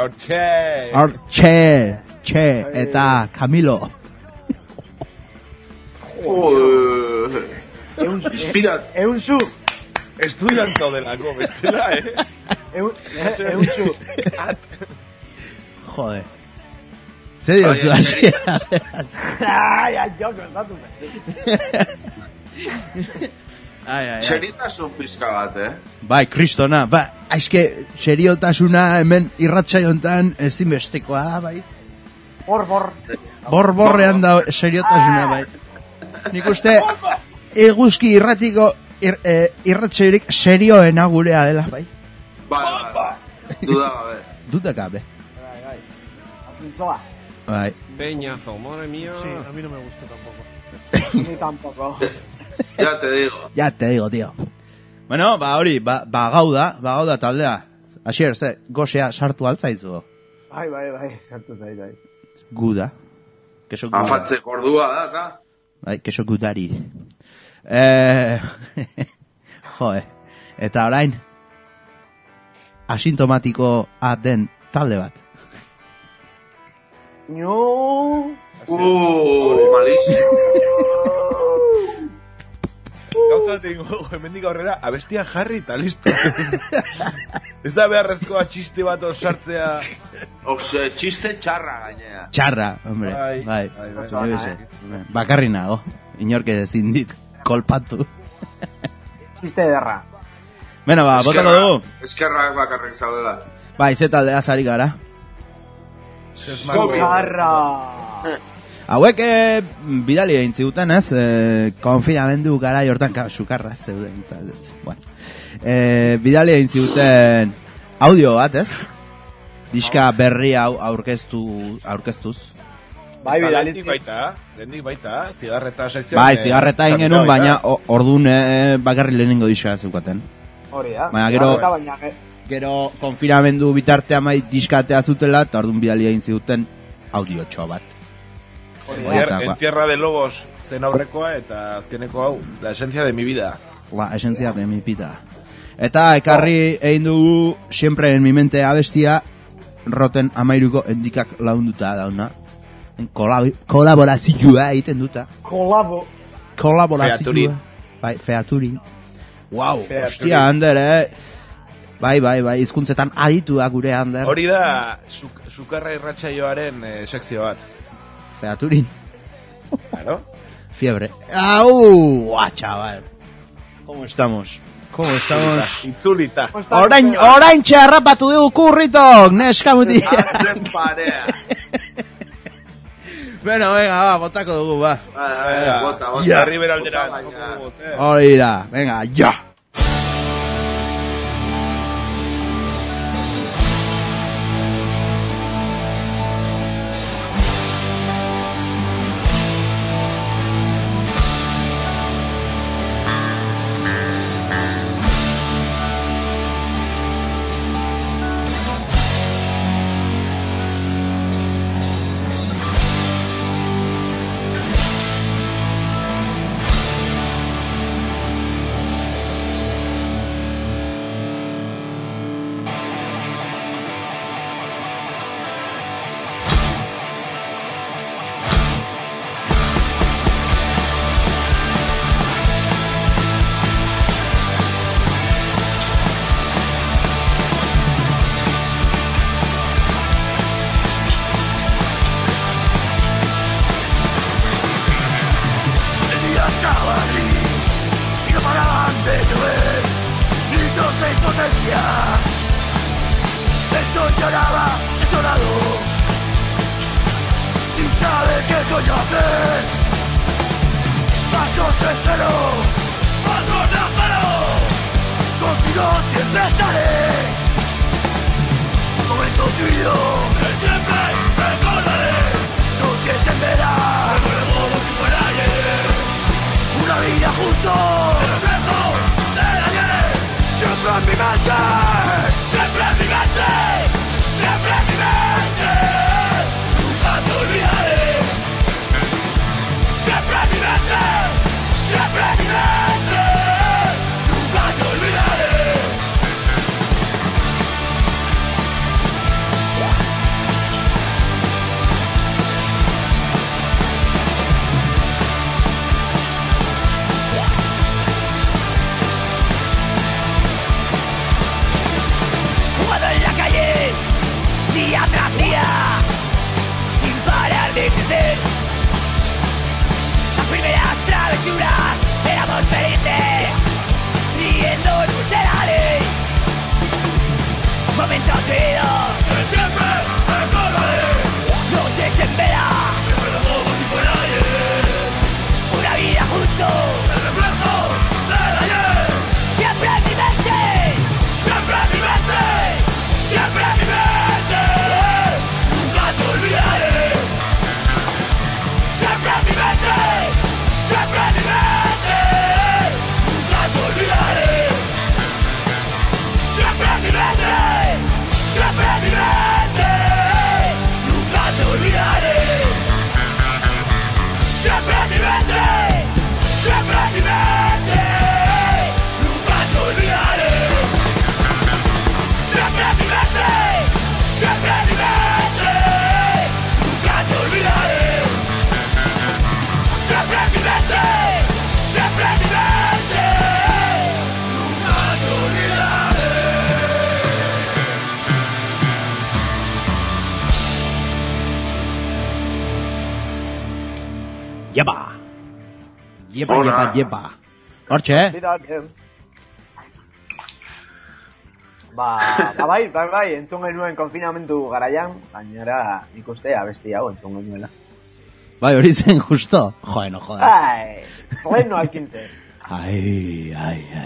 Hortxe, eta Camilo. Eunzu. Estudianto delako, bestela, Eunzu. Jode. Zer diozu hasi? Jo, kontatu. Seriotasun pizka bat, Bai, kristona, aizke seriotasuna hemen irratsaiontan ezinbestekoa da, bai. Borrean da seriotasuna, bai. Nik uste eguzki irratiko irratsaiorik serioena gurea dela, bai. Bai. Duda gabe. Duda gabe. Bai. Asuntoa. Bai. Peñazo, madre mía. Sí, a mí no me gusta tampoco. A mí tampoco. Ya te digo, tío. Bueno, hori, gauda taldea. Asier, gozea sartu altzaitzu. Bai, sartu zait, bai. Guda. Afatze kordua da, ka? Bai, keso gudari. Joe. Eta orain, asintomatikoa den talde bat. No. Malísimo. Gauza tengo, hemendik aurrera, abestia jarri eta listo. Ez da beharrezkoa txiste bat sartzea. Txiste txarra gainea. Txarra, hombre. Bai. Bakarri nago. Inorke ezin dit kolpatu. Txiste derra. Beno, botako dugu. Eskerrak bakarrik zaudela. Bai, ze taldea zari gara. Jarra. Hauek bidali egin ziguten, ez? Konfinamendu gara jortan sukarra zeuden. Bueno. Bidali egin ziguten audio bat, ez? Diska berri hau aurkeztuz. Bai, bidali. Lendik baita, zigarreta sekzioa. Bai, zigarreta egin genuen, baina orduan bakarri lehenengo diska zeukaten. Hori da. Baina gero konfinamendu bitartea mai diskatea zutela, eta orduan bidali egin ziguten audio txoa bat. En Tierra de Lobos zen aurrekoa eta azkeneko hau, la esencia de mi vida. La esencia de mi vida. Eta ekarri egin dugu siempre en mi mente abestia Roten 13ko endikak launduta dauna. Kolaborazioa egiten duta. Kolaborazioa. Bai, Featurin. Wow, hostia, Ander, Bai, hizkuntzetan aditua gure Ander. Hori da sukarra irratsaioaren sekzio bat. Featurin. Claro. Fiebre. ¡Au! Chaval. ¿Cómo estamos? Itzulita. Orain txarrapatu dugu kurritok, neska mutia. Bueno, venga, botako dugu, ba. Bota. Arriber aldera. Hori da, venga, ya. funcionaba, desolado, sin saber qué coño hacer. Pasos de cero, pasos de acero, contigo siempre estaré. Momentos vividos que siempre recordaré. Noches en verano, recuerdo como si fuera ayer. Una vida junto, el reflejo del ayer. Siempre en mi mente, siempre en mi mente, siempre en mi mente. Nunca te olvidaré. Siempre en mi mente, siempre en mi mente. Nunca te olvidaré. Día tras día, sin parar de crecer. Las primeras travesuras éramos felices, riéndonos de la ley. Momentos vividos que siempre recordaré. Noches en vela, recuerdo como si fuera ayer. Una vida juntos, el reflejo del ayer. Siempre en mi mente, siempre en mi mente, siempre en mi mente. Siempre en mi mente, siempre en mi mente, nunca te olvidaré. Siempre en mi mente, siempre en mi mente, nunca te olvidaré. Siempre en mi mente, siempre en mi mente, nunca te olvidaré. Siempre en mi mente, siempre en mi mente. Siempre en mi mente, siempre en mi mente, nunca te olvidaré. Yepa. Hortxe, Bai, entzun genuen konfinamentu garaian, gainera ikustea besti hau entzun genuela. Bai, hori zen justo. Joder, no jodas. Ai, bueno alkinte. Ai.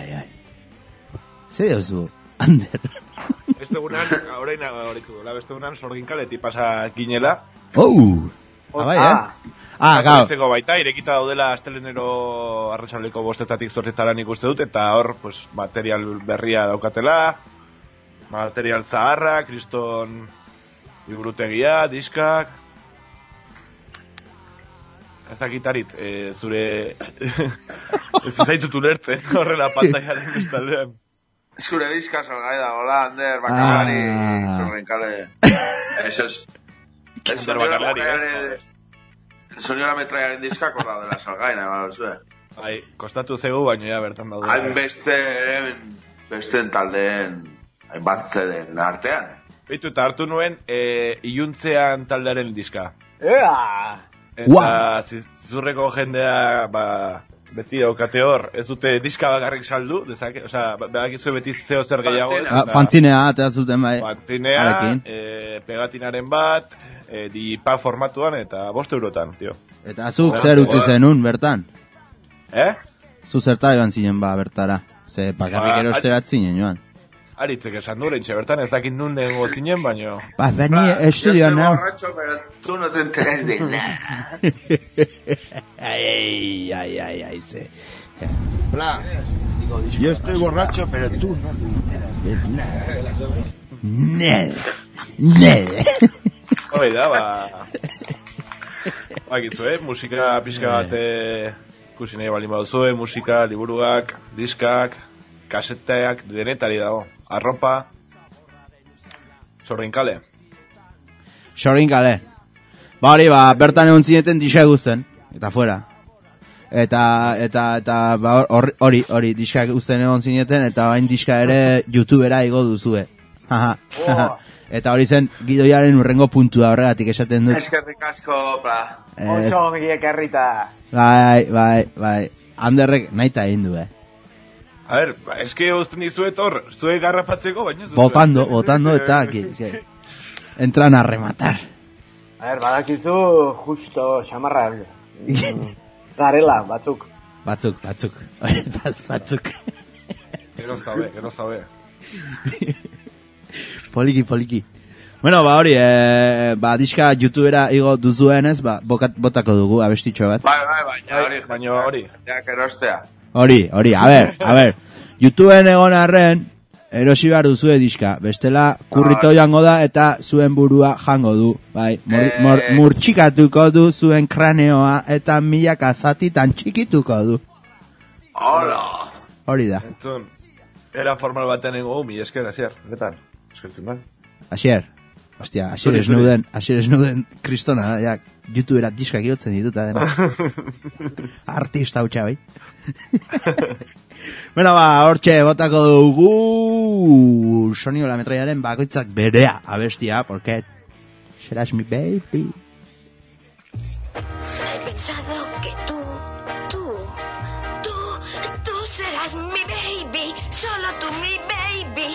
Zer diozu, Ander? Beste egunan, orain agoritu, beste egunan sorginkaletik pasa ginela. Bai, Gau. Baita, irekita daudela astelenero arratsaldeko 5:00 zortzitara nik uste dut, eta hor, pues, material berria daukatela, material zaharra, kriston liburutegia, diskak. Ez dakitarit, zure... ez zaitut ulertzen, horrela pantaiaren bestaldean. Zure diska salgai da, hola, Ander, bakalari, zorrenkale. Eso es... El soniora metraiaren diska korra dela salgaina, baduzue. Bai, kostatu zegu, baina ja bertan daude. Hain besteen taldeen, hainbat zeden artean. Beitu, eta hartu nuen, iluntzean taldearen diska. Eta zurreko jendea, beti daukate hor, ez dute diska bakarrik saldu, dezake, osea, bedakizu beti zeo zer gehiago. Fantzinea, ateatzuten bai. Fantzinea, pegatinaren bat, dipa formatuan, eta 5 eurotan, tio. Eta zuk zer utzi zenun, bertan? Zu zerta eban zinen bertara, ze pakarrik erosterat zinen joan. Aritzek esan du, leintxe bertan, ez dakit nun nengo zinen, baino... Beni estudioan nago. Yo estoy borracho, pero tú no te enteras de nada. Ay, se... Bla, yo estoy borracho, pero tú no te enteras de nada. Nede. Hoi da, Bagitzu, musika pixka bat ikusi nahi balin baduzue, musika, liburuak, diskak, kaseteak, denetari dago. Arropa, sorrinkale. Hori, bertan egon zineten diska guzten, eta fuera. Eta hori, diska guzten egon zineten, eta bain diska ere YouTubera igo duzue. Eta hori zen, gidoiaren urrengo puntua horregatik esaten dut. Eskerrik asko, bla. Oso ongi ekarrita. Bai. Anderrek nahi eta egin du, A ver, eske uzten dizuet hor, zue garrapatzeko, baina... Botando eta que entran a rematar. A ver, badakizu justo xamarra garela, batzuk. Batzuk. Que no sabe. Poliki. Bueno, hori, diska YouTubera igo duzuenez, botako dugu abestitxo bat. Baina hori. Hori, a ver. YouTubeen egon arren, erosi behar duzue diska. Bestela, kurrito joango da eta zuen burua jango du. Bai, murtxikatuko du zuen kraneoa eta milaka zatitan txikituko du. Hola! Hori da. Entzun, era formal batean ego mi esker, Asier, netan. Eskertzen da. Asier esnuden kristona, ja, YouTubera diskak iotzen dituta dena. Artista hutsa, bai. Bueno, hortxe, botako dugu Sonido la metrallaren bakoitzak berea abestia, porque serás mi baby. He pensado que tú serás mi baby, solo tú mi baby.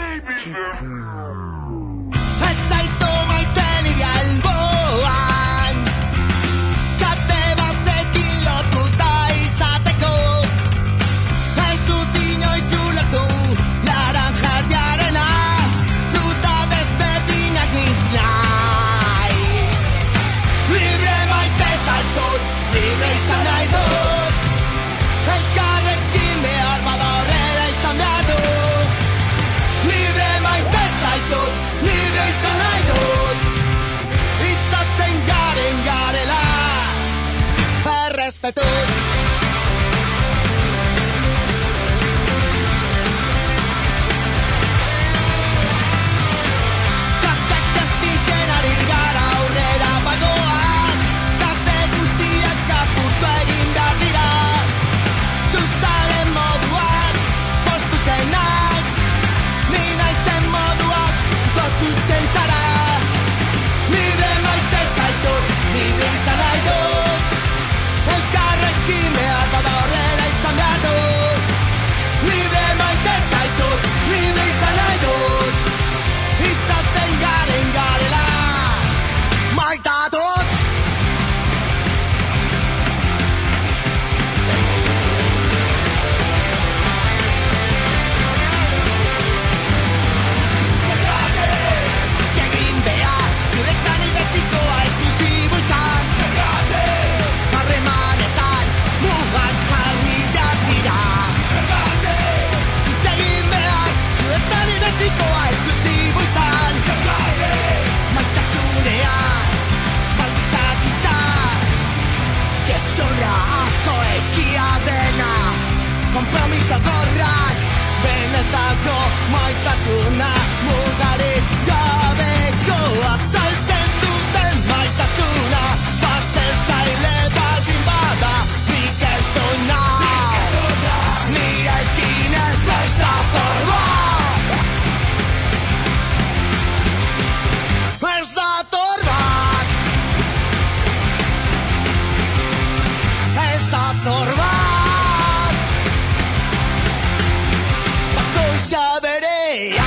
Zaito maiten alboan, kate batekin lotuta izateko. Ez dut inoiz ulertu laranjatiarena, fruta desberdinak nahi. Libre maite zaitut, libre izan nahi dut, elkarrekin behar bada horrela izan behar dut. Libre maite zaitut, libre izan nahi dut, izaten garela, errespetuz. Katek ez ditzen ari gara aurrera bagoaz, kate guztiak apurtu egin behar dira. Zuzaren moduaz, postutzen naiz, ni naizen moduaz, zukotutzen zara. Libre maite zaitut, libre izan nahi dut, elkarrekin behar bada horrela izan behar dut. Libre maite zaitut, libre izan nahi dut, izaten garela, maitatuz. Egin behar, zuretan ibetikoa esklusibo izan. Harremanetan, mugan jarri behar dira. Egin behar, zuretan ibetikoa esklusibo izan. Maitasunean, baldintzak izan, gezurra asko ekia dena. Kompromiso gorrak, benetako maitasuna, mugarik gabekoak saltzen duten maitasuna. Baztertzaile baldin bada, nik ez du nahi, nirekin ez dator bat. Ez dator bat, ez dator bat, bakoitza berea.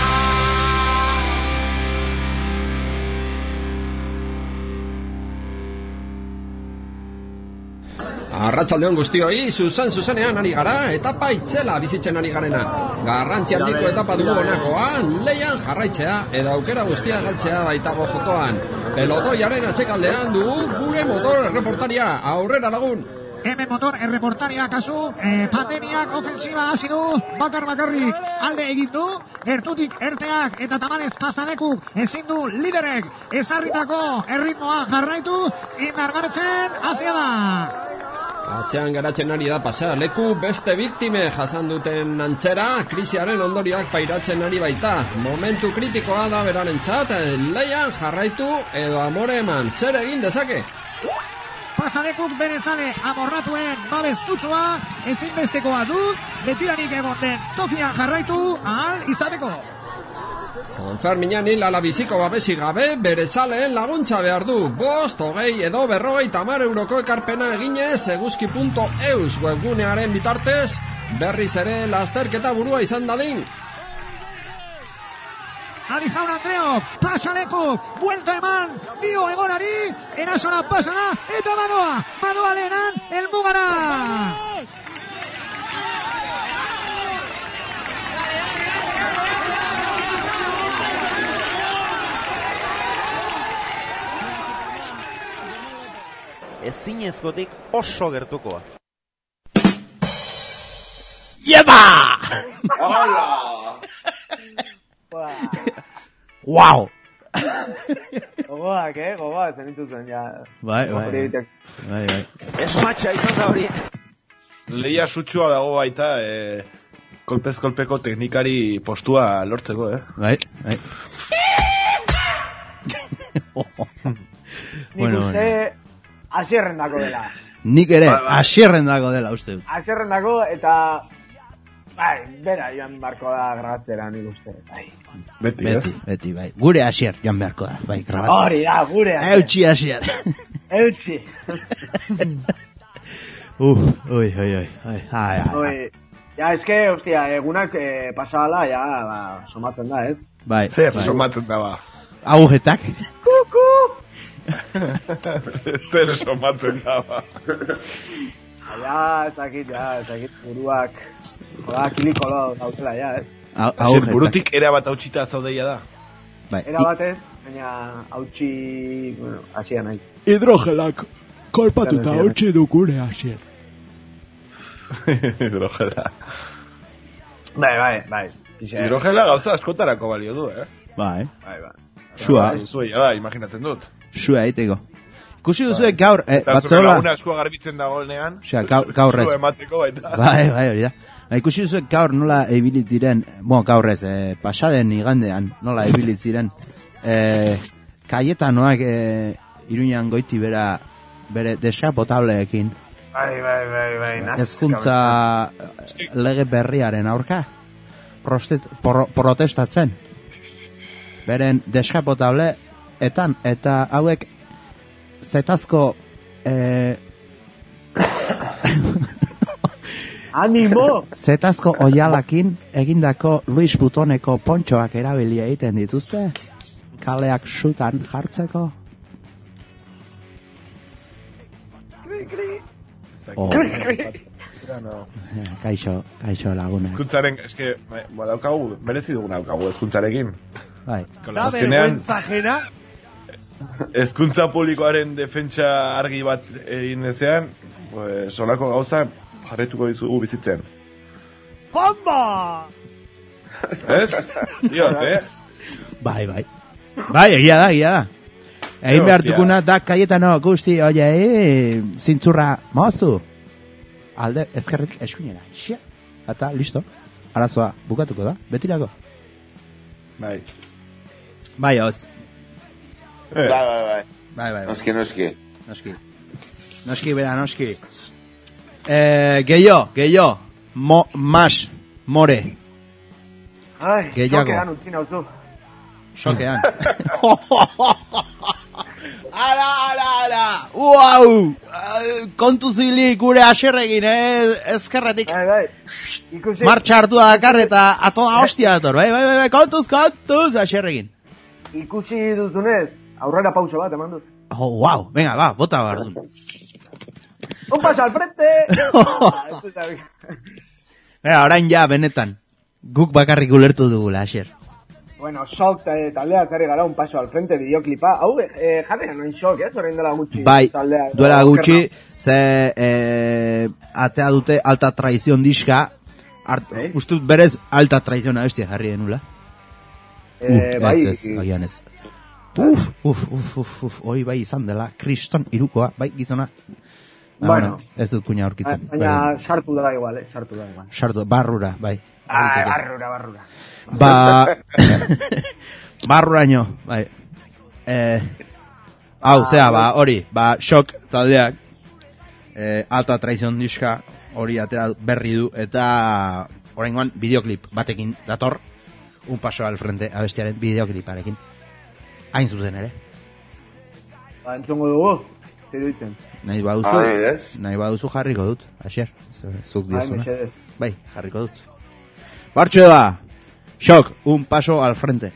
Arratsaldeon guztioi, zuzenean ari gara, etapa itzela bizitzen ari garena. Garrantzi handiko etapa dugu honakoa, leian jarraitzea, edo aukera guztia galtzea baitago jokoan. Pelotoiaren atxekaldean dugu gure motor erreportaria, aurrera lagun. Hemen motor erreportaria kasu, pandemiak ofensiba hasi du, bakarrik alde egin du, ertutik erteak eta tamalez pasadekuk ezin du liderek ezarritako erritmoa jarraitu, indargaretzen hasia da. Atzean geratzen ari da pasa, leku beste biktime jasan duten antzera, krisiaren ondorioak pairatzen ari baita. Momentu kritikoa da berarentzat, leian jarraitu edo amore eman, zer egin dezake? Pasadekuk berezale amorratuen babes zutzua ezinbestekoa du, betidanik egon den tokian jarraitu ahal izateko. Sanferminan hil alabiziko babesi gabe, berezaleen laguntza behar du. 5, 20 edo 50 €euroko ekarpena eginez eguzki.eus webgunearen bitartez, berriz ere lasterketa burua izan dadin. Adi Jaun Andreok, pasalekuk, buelta eman, dio egorari, erasora pasana, eta badoa lehenan, elmugara! Ezinezkotik oso gertukoa. Yeba! Hola! Wow! Gogoak, zenituzen, ja. Bai. Esmatxa izan da hori. Leia sutsua dago baita, kolpez kolpeko teknikari postua lortzeko, Bai. Nik uste asierren dako dela. Nik ere, asierren dako dela, uste dut. Asierren dako, eta... Bai, bera joan beharko da grabatzera, nik uste. Bai. Beti, bai. Gure asier joan beharko da, bai, grabatzera. Hori da, gure asier. Eutxi asier. Eutxi. Ui. Ja, eske, hostia, egunak pasala, ja, somatzen da, ez? Bai. Zer, somatzen da, ba. Agujetak. Kuku! Zer somatzen da, ba. Ja, ezakit, buruak. Joda, kilikolo dautela, ja, ez? Burutik era bat hautsita zaudeia da. Bai. Era batez, baina hautsi, bueno, hasia nahi. Hidrogelak kolpatuta hautsi du gure asier. Hidrogela. Bai. Hidrogela gauza askotarako balio du, Bai. Sua. Sua, imaginatzen dut. Sua eiteko. Ikusi duzuek gaur, batzola... Eta zure laguna eskua garbitzen dagoenean, gaur ez. Sua emateko baita. Bai, hori da. Ikusi duzuek gaur nola ebilit diren, gaur ez, pasaden igandean, nola ebilit ziren, Kaietanoak Iruñan goiti bere desapotableekin. Bai. Hezkuntza lege berriaren aurka protestatzen. Beren desapotable eta hauek zetazko Animo! Zetazko oialakin egindako Luis Butoneko pontxoak erabili egiten dituzte kaleak sutan jartzeko. Kaixo laguna. Eskuntzaren, eske, daukagu, merezi dugun daukagu eskuntzarekin. Bai. Da vergüenza ajena. Hezkuntza publikoaren defentsa argi bat egin ezean, solako gauza jarretuko dizugu bizitzen. Bomba! Ez? Diot, Bai, egia da. Egin behar duguna da Kaietano guzti, zintzurra moztu. Alde ezkerrik eskuinera. Eta, listo. Arazoa bukatuko da, betirako. Bai. Bai, hoz. Bai. Noski. Noski. Gehiago. More. Ai, xokean utzi nauzu. Xokean. Ala. Uau! Kontu zili gure aserregin, ezkerretik. Bai. Martxa hartu da dakar eta atoa hostia dator. Bai, kontuz aserregin. Ikusi duzunez, aurrera pauso bat eman dut. Wow, venga, va, bota bardun. Un paso al frente! Orain ja, benetan. Guk bakarrik ulertu dugula, Asier. Bueno, shock taldea zari gara, un paso al frente bideoklipa. Hau, jarrean noin shock, orain dela gutxi. Bai, duela gutxi, ze atea dute alta traizion diska. Ustut berez alta traizion abestia jarri denula. Bai. Agian ez. Hoi bai izan dela, kriston irukoa, bai gizona. Bueno, ez dut kuña aurkitzen. Baina sartu da igual. Sartu, barrura, bai. Barrura. Barruraino, bai. Hori, shock taldeak, alta traizion diska, hori atera berri du, eta oraingoan bideoklip batekin dator, un paso al frente abestiaren bideokliparekin. Hain zuzen ere. Entzongo dugu, ziruditzen. Nahi baduzu jarriko dut, Asier, zuk diozuna. Bai, jarriko dut. Bartxo da, Shock, un paso al frente.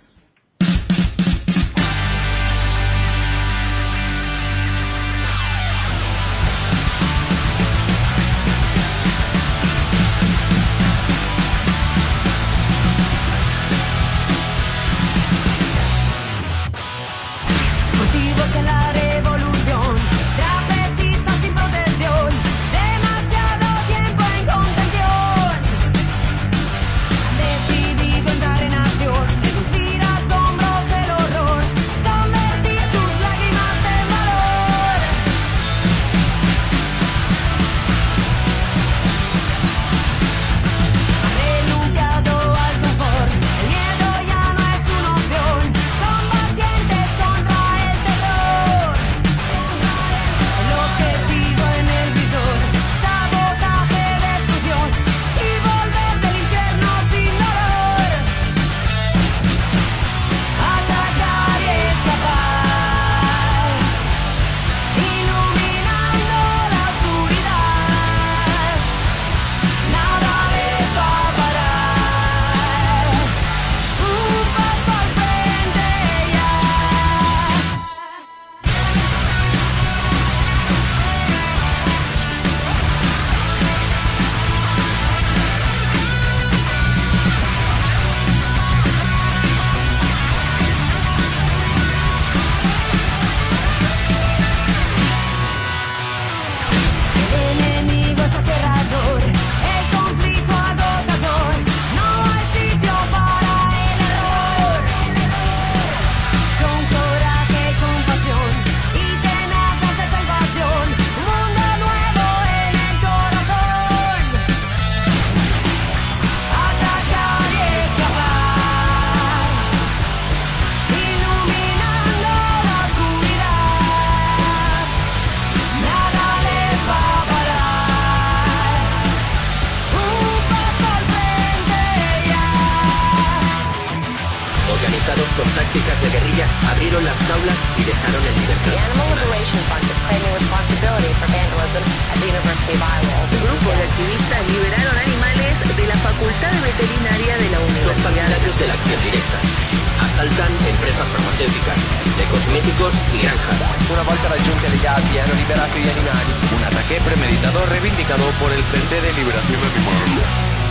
con tácticas de guerrilla, abrieron las jaulas y dejaron en libertad. The Animal Liberation Fund is claiming responsibility for vandalism at the University of Iowa. Un grupo de activistas liberaron animales de la Facultad de Veterinaria de la Son Universidad. partidarios de la acción directa. Asaltan empresas farmacéuticas, de cosméticos y granjas. Una volta raggiunti le case hanno liberato gli animali. Un ataque premeditado reivindicado por el Frente de Liberación Animal.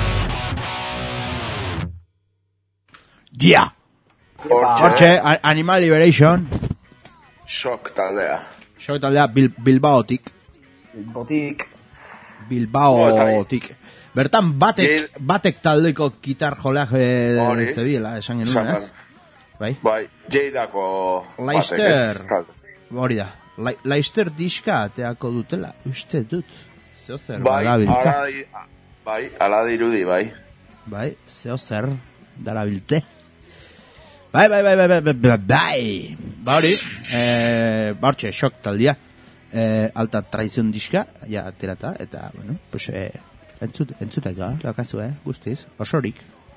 Yeah. Hortxe, Animal Liberation. Shock taldea. Shock taldea Bilbaotik. Bertan batek taldeko gitar joleak zebiela, esan genuen, ez? Bai, Jeidako Leicester. Hori da. Leicester diska ateako dutela, uste dut. Zeo zer, darabiltza. Bai, ala dirudi, bai. Bai, zeo zer, darabilte. Bai. Ba hori, bartxe, Shock taldea. Alta traizion diska, ja, aterata, eta, bueno, pues, entzuteka, dakazu, guztiz, osorik.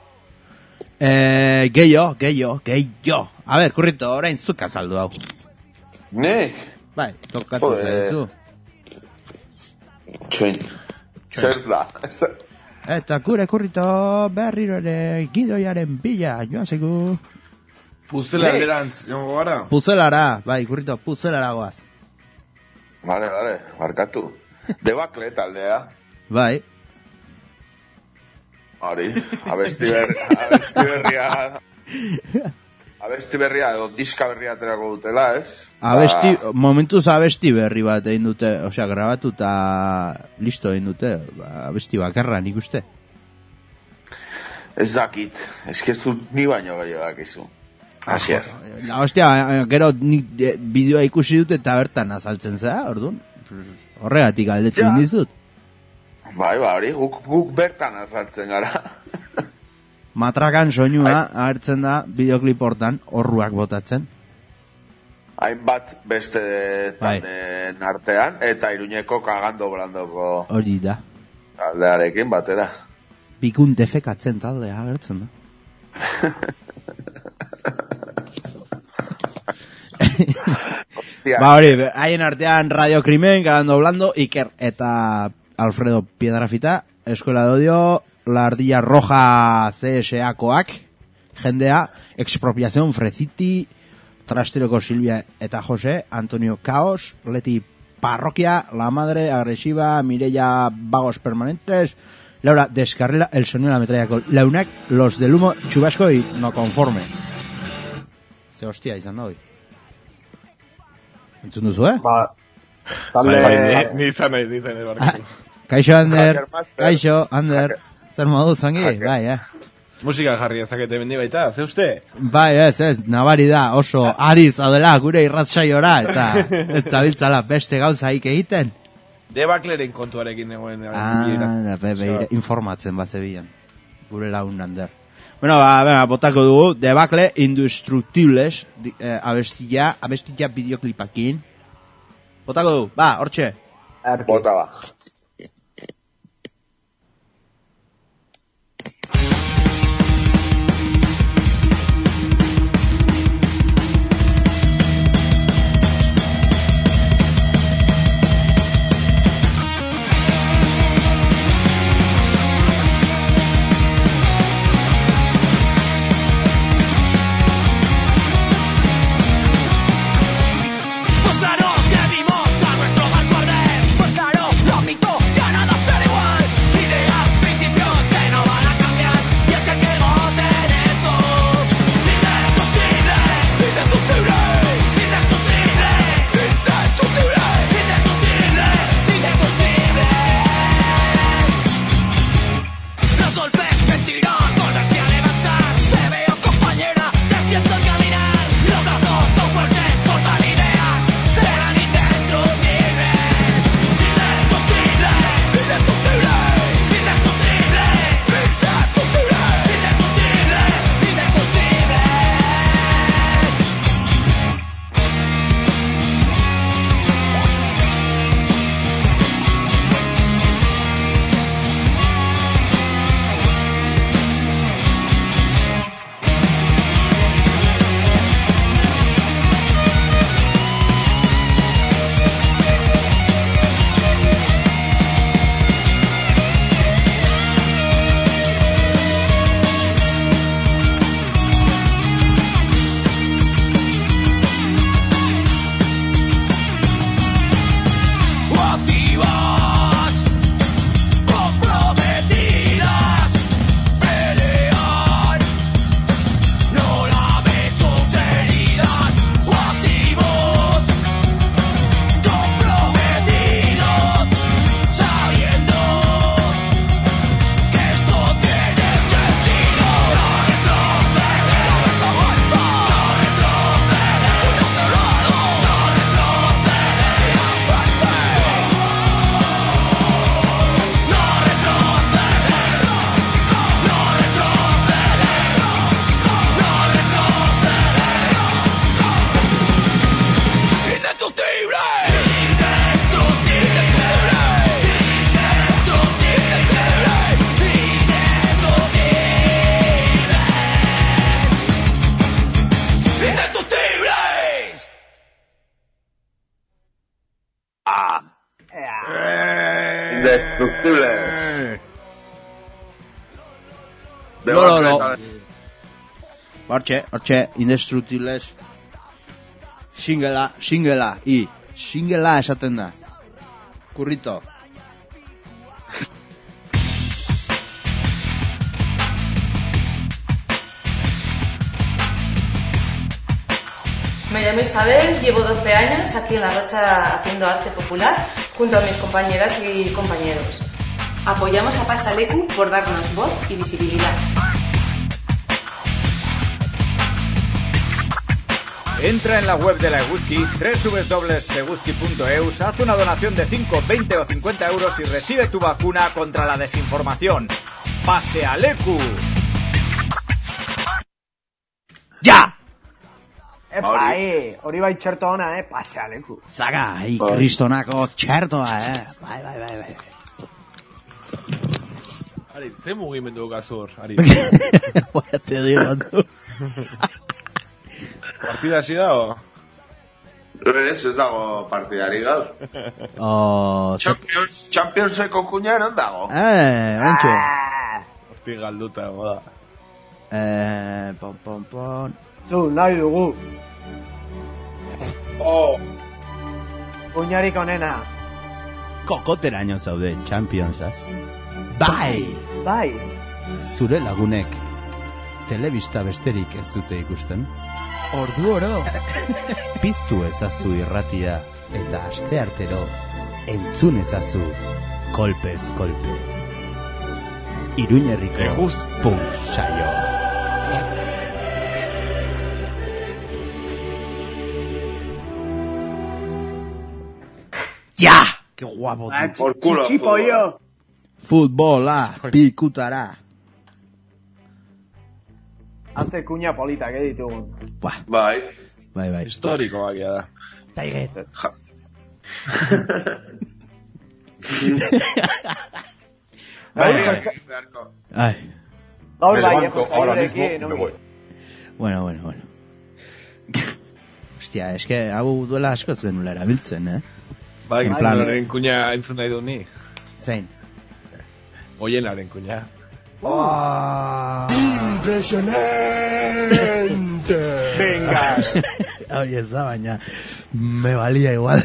Gehiago. A ber, kurrito, orain zuka saldu hau. Nik? Bai, tokatu zaizu. Zer da? Eta kure kurrito berriro ere gidoiaren bila, joan zaigu. Puzelarerantz, jongo gara? Puzelara, bai, kurrito, puzelara goaz. Vale, barkatu. Debakle taldea. Bai. Hori, abesti berria edo diska berria aterako dutela, ez? Momentuz abesti berri bat egin dute, osea, grabatu eta listo egin dute, abesti bakarra nik uste. Ez dakit, eskeztu ni baino gehiago dakizu. Asier. Ostia, gero nik bideoa ikusi dute eta bertan azaltzen zera, orduan? Horregatik aldetzen dizut. Bai, hori, guk bertan azaltzen gara. Matrakan soinua agertzen da bideoklip hortan, horruak botatzen. Hainbat beste taldeen artean, eta Iruñeko kagando blandoko hori da. Taldearekin batera. Bikun defekatzen taldea agertzen da. Ba hori, haien artean Radio Krimen, Cagando Blando, Iker eta Alfredo Piedrafita, Escuela de Odio, la Ardilla Roja CSA-koak, jendea, Expropiación Freciti, Trasteroko Silvia eta Jose, Antonio Caos, Leti Parroquia, La Madre Agresiva, Mireia Vagos Permanentes, Laura Descarrila, El Sonido de la Metralla con Launak, Los del Humo, Chubasco y No Conforme. Ze hostia izan da hoi. Entzun duzu, Ni izan nahi barkatu. Kaixo, Ander, zer modu zangi? Bai, Musika jarri ezakete mendi baita, ze uste? Bai, ez, nabari da, oso ari zaudela gure irratsaiora, eta ez zabiltzala beste gauzaik egiten. Debakleren kontuarekin egoen. Informatzen bat zebilen, gure lagun Ander. Bueno, venga, botako dugu, Debakle Indestructibles, abestilla bideoklipakin. Botako dugu, hortxe. Bota ba. Indestructibles. No. Hortxe, Indestructibles. Singela, Singela esaten da. Kurrito. Me llamo Isabel, llevo 12 años aquí en La Rocha haciendo arte popular junto a mis compañeras y compañeros. Apoyamos a Pasaleku por darnos voz y visibilidad. Entra en la web de la Eguski, www.seguski.eus, haz una donación de 5, 20 o 50 euros y recibe tu vacuna contra la desinformación. ¡Pasealeku! ¡Ya! Epa, hori bai txerto ona, pasealeku. Zaga, kristonako txertoa, Bai. Ari, ze mugimendu gazur, Ari. Boia te digo, tu. Partida hasi dago? Ez dago partidari gaur. Championseko kuña non dago? Orantxo. Hosti galduta, moda. Pon. Zu, nahi dugu. Kuñarik onena. Kokoteraino zaude Championsaz. Bai. Zure lagunek telebista besterik ez dute ikusten. Ordu oro. Piztu ezazu irratia eta asteartero entzun ezazu kolpez kolpe. Iruñerriko punk saio. ¡Ya! ¡Qué guapo, tío! Por culo. Chipollo. Futbola, pikutara. Hace kuña politak ditugun. Bai. Historiko bakia da. Taiget. Gaur bai, josaiurekin. Bueno. Hostia, es que hau duela askoz genula erabiltzen, Bai, gizonaren kuña entzun nahi du ni. Zein? Oienaren kuña. ¡Impresionante! Venga. Hori ez da, baina me valía igual.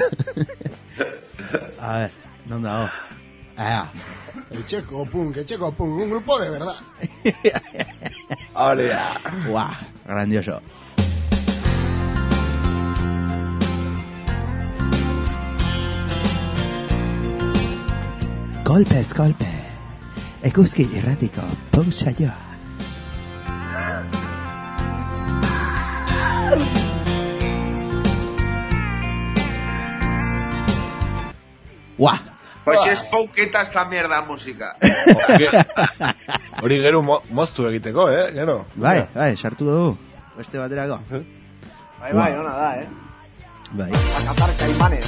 A ver, ¿dónde hago? Checo Punk, un grupo de verdad. Ahora. Guau, grandioso. Kolpez kolpe. Eguzki irratiko punk saioa. Guau. Pues es pouketa esta mierda música. Hori gero moztu egiteko, gero. Bai, sartu dugu. Beste baterako. Bai, ona da, Bai. A cazar caimanes.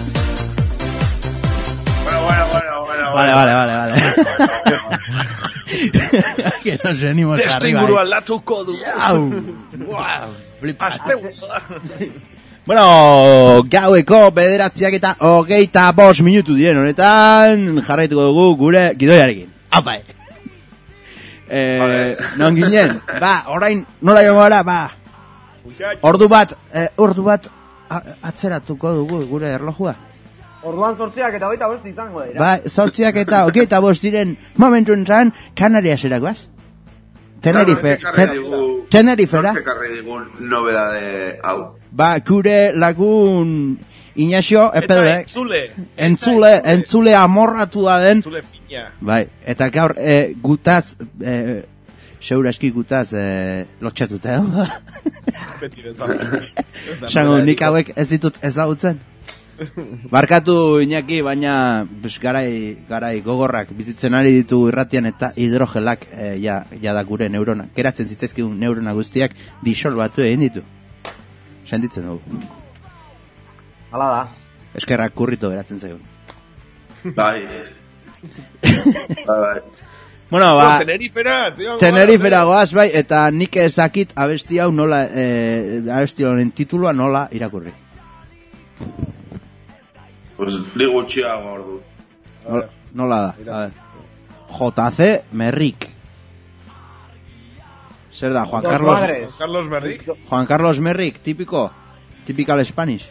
Bueno. Vale. Que nos venimos arriba. Testinguru aldatuko du. Wow. Flipaste. Bueno, gaueko 9:25 minutu diren honetan jarraituko dugu gure gidoiarekin. Apai. Non ginen? Orain nola joango gara? Ordu bat atzeratuko dugu gure erlojua. Orduan 8:25 izango dira. 8:25 diren momentu enten Canariaserakoaz. Tenerifera. Zekarri digun nobedade hau. Gure lagun Ignacio Epelek entzule amorratua den. Entzule fina. Bai, eta gaur gutaz seuraski gutaz lotxatuta. Zango, nik hauek ez ditut ezagutzen. Barkatu Iñaki, baina garai gogorrak bizitzen ari ditu irratian eta hidrogelak da gure neuronak. Geratzen zitzaizkigun neurona guztiak disolbatu egin ditu. Sentitzen dugu. Hala da. Eskerrak kurrito geratzen zaigun. Bai. Bueno, Tenerifera goaz, bai, eta nik ezakit abesti hau nola, abesti honen titulua nola irakurri. Pues ligutxiago ordu. Nola da, a ver. JC Merrik. Zer da, Juan Carlos Merrik. Juan Carlos Merrik, typical Spanish.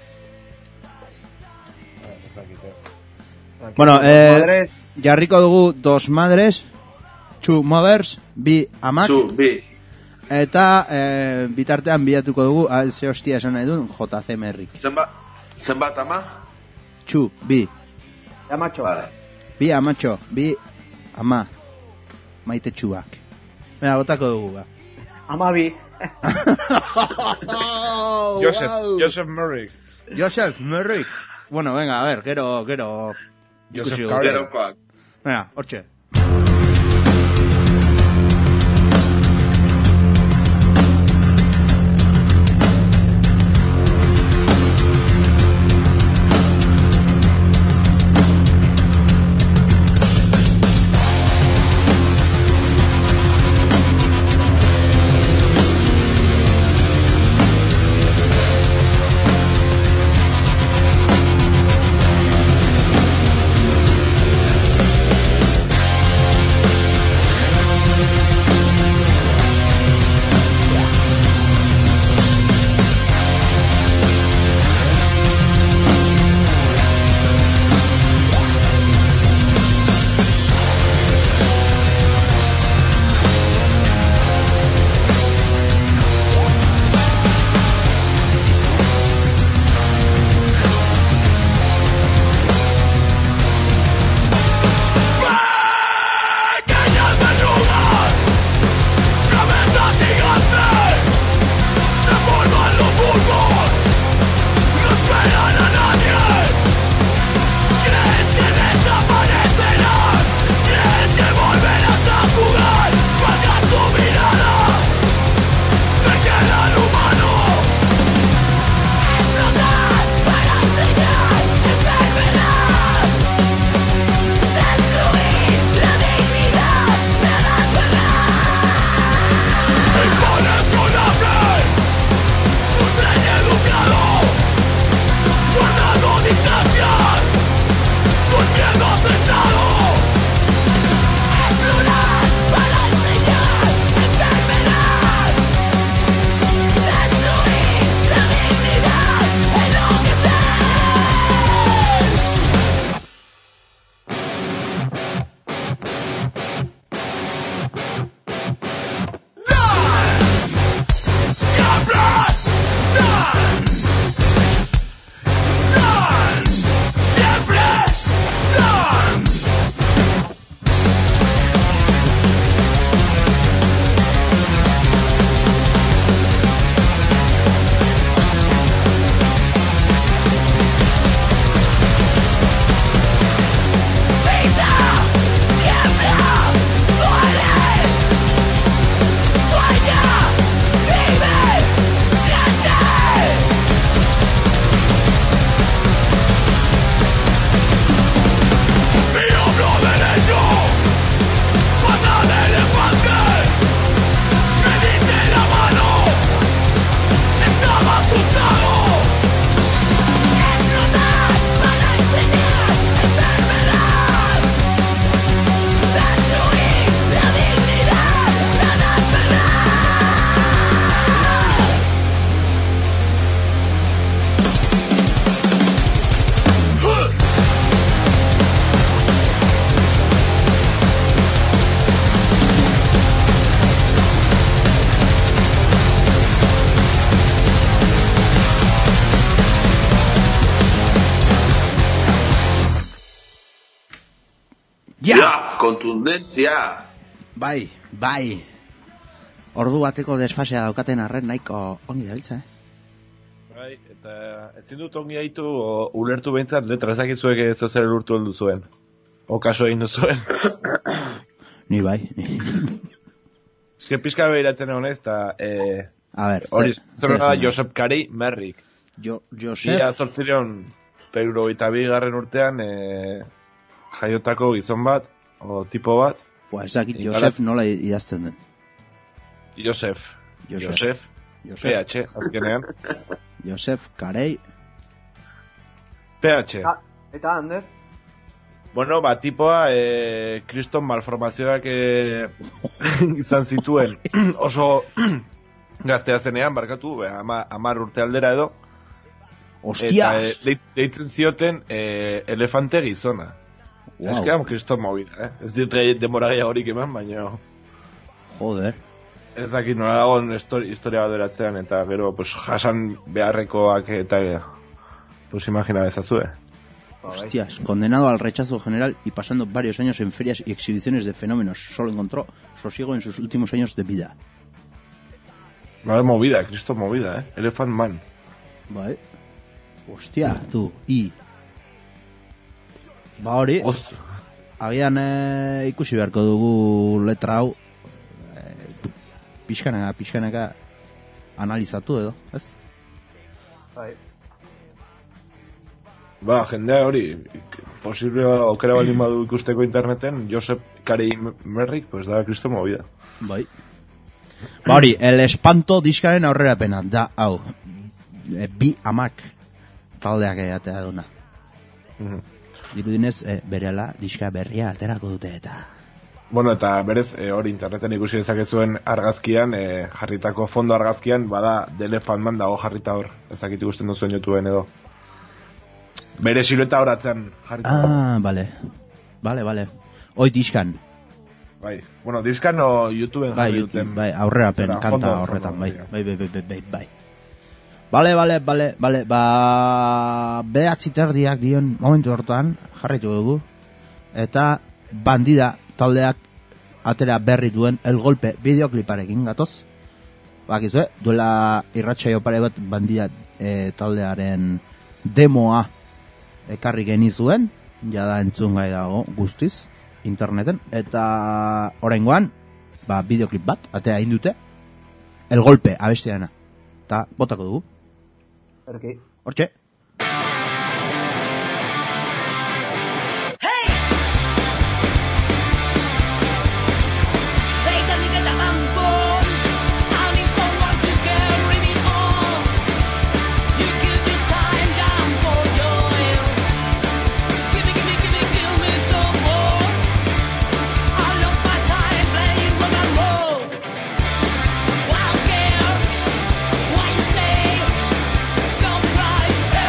Bueno, jarriko dugu Dos Madres, Two Mothers, Bi Amak. Eta bitartean bilatuko dugu, ze hostia esan nahi duen, JC Merrik. Zenbat ama? Two, Bi. Amatxo. Bi Amatxo, Bi Ama. Maite txuak. Mira, botako dugu, ba. Ama Bi. Joseph Merrik. Joseph Merrik. Bueno, venga, a ver, gero. Joseph Carter. Venga, hortxe. Ja, kontundentzia. Bai. Ordu bateko desfasea daukaten arren nahiko ongi dabiltza, Bai, eta ezin dut ongi haitu ulertu behintzat letra ezakizuek ez zer urtu heldu zuen. Okaso egin duzuen. Ni bai. Eske pizka behiratzen egon ez, eta... A ver, hori, zer da Josep Karei Merrik. Josep... Ia zortzireon, Pedro garren urtean, jaiotako gizon bat, o tipo bat. Ezakit Josep nola idazten den. Josef, PH, azkenean. Josep Karei. PH. Eta, Ander? Bueno, tipoa, kriston malformazioak izan zituen. Oso gaztea zenean, barkatu, 10 urte aldera edo. Hostias! Eta deitzen zioten elefante gizona. Wow. Ez que kriston movida, Ez dit demora gehiagorik eman, baina... Joder. Ez dakit nola dagoen historia bat beratzean, eta gero jasan beharrekoak eta... Pues imagina bezazue. Hostias, condenado al rechazo general y pasando varios años en ferias y exhibiciones de fenómenos, solo encontró sosiego en sus últimos años de vida. Vale, movida, Cristo movida, Elephant Man. Vale. Hostia, tú, Ba hori, agian ikusi beharko dugu letra hau pixkanaka analizatu edo, ez? Bai. Ba, jendea hori, posible okera balin badu ikusteko interneten, Josep Karei Merrik, pues da Cristo movida. Bai. Ba hori, el espanto diskaren aurrerapena, da hau, bi amak taldeak atea duna. Dirudinez, berela diska berria aterako dute eta... Bueno, eta berez, hori interneten ikusi dezakezuen argazkian, jarritako fondo argazkian, bada The Elephant Man dago jarrita hor, ezakit ikusten duzuen YouTubeen edo. Bere silueta horatzen jarrita. Bale. Hoi diskan. Bai, bueno, diskan o YouTubeen jarri duten. Bai, aurrerapen, kanta horretan, bai. Bale, ba... Behatziterdiak dion momentu hortan, jarritu dugu, eta Bandida taldeak atera berri duen El Golpe bideokliparekin gatoz. Bakizue, duela irratsaio pare bat Bandida taldearen demoa ekarri genizuen, jada entzun gai dago guztiz, interneten, eta oraingoan, bideoklip bat, atera indute, El Golpe abesteana, eta botako dugu. Hortxe. Hey!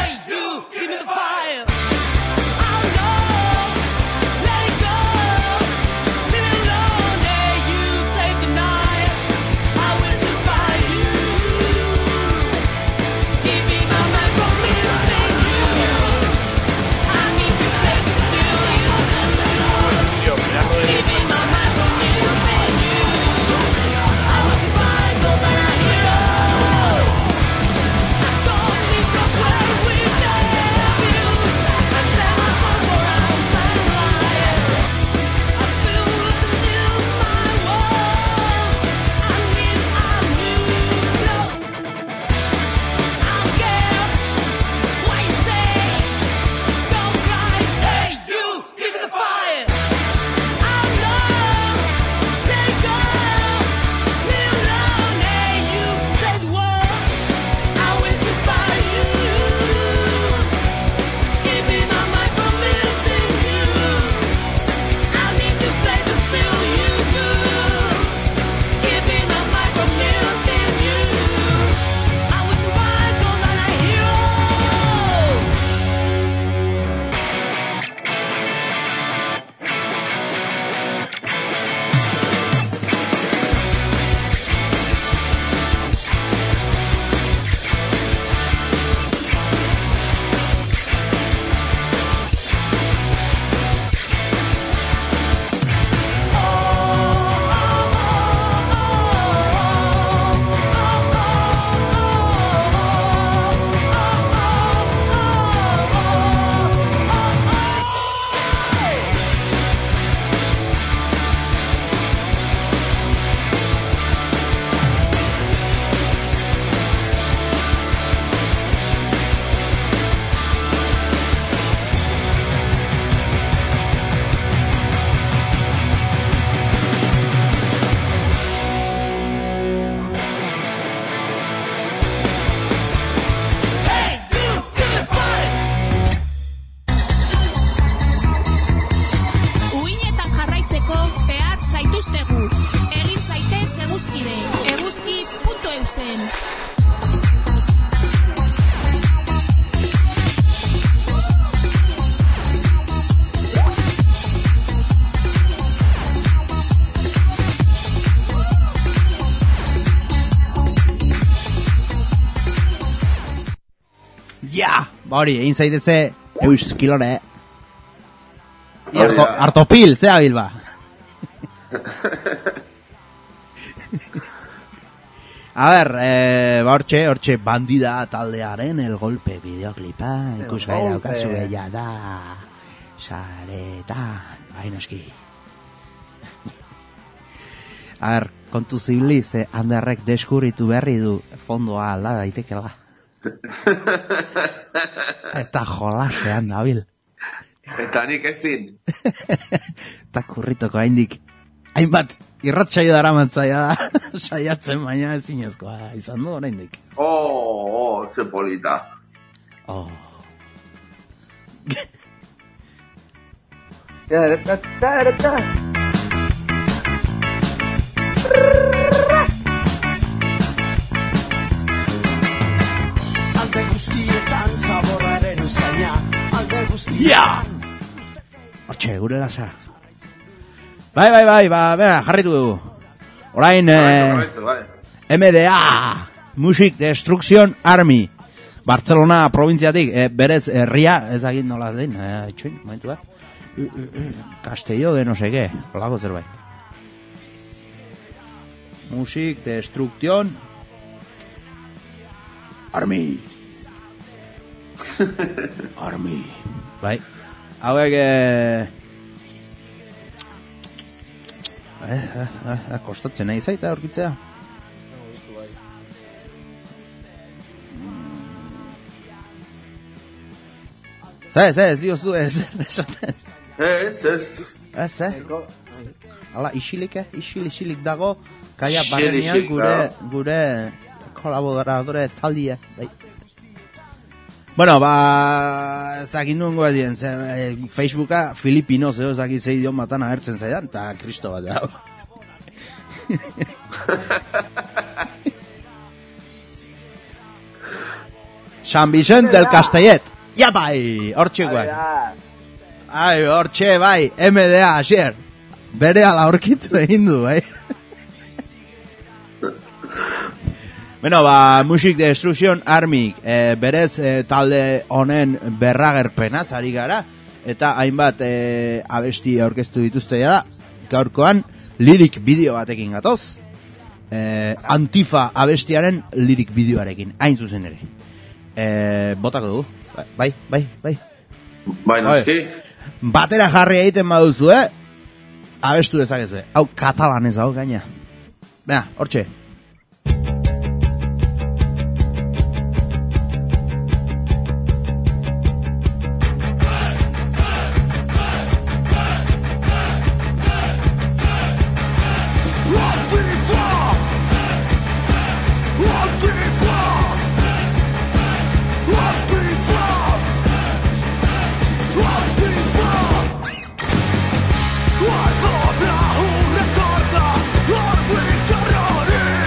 Ja, hori, egin zaiteze euskilore. Artopil, zea bilba. A ber, hortxe bandida taldearen el golpe videoklipa ikusgai daukazu ella da saretan, bainoski. A ber, kontu zibli, ze Anderrek deskurritu berri du fondoa alda daitekela. Eta jolasean dabil. Eta nik ezin. Eta kurritoko haindik. Hainbat, irratsaio dara mantzaia da. Saiatzen baina ezinezkoa izan du oraindik. Ze polita. Alde guztietan zaborraren usaina. Alde guztietan. Hortxe, gure lasa. Bai, jarritu dugu. Orain, MDA, Music Destruction Army, Barcelona provintziatik, berez herria, ezagin nola den, itxoin, momentu bat. Castelló de no sé qué, holako zerbait. Music Destruction Army. Army. Bai. Hauek, kostatzen nahi zaita aurkitzea. Ez diozu ez esaten. Ez. Hala, isilik dago, kaia barrenian gure kolaboradore taldia. Bai. Bueno, ezakit nungo edien, Facebooka Filipino zeo ezakit ze idiomatan agertzen zaidan, eta kristo bat dago. San Vicente del Castellet. Ja bai, hortxe guai. Hortxe bai, MDA, asier. Bere ala aurkitu egin du, bai. Bueno, Music Destruction Army, berez talde honen berragerpenaz ari gara, eta hainbat abesti aurkeztu dituzte da, gaurkoan lirik bideo batekin gatoz, Antifa abestiaren lirik bideoarekin, hain zuzen ere. Botako dugu, bai. Bai, noski. Batera jarri egiten baduzu, abestu dezakezu, hau katalanez hau gaina. Bena, hortxe. Guardo un recordo, orgullo y terror.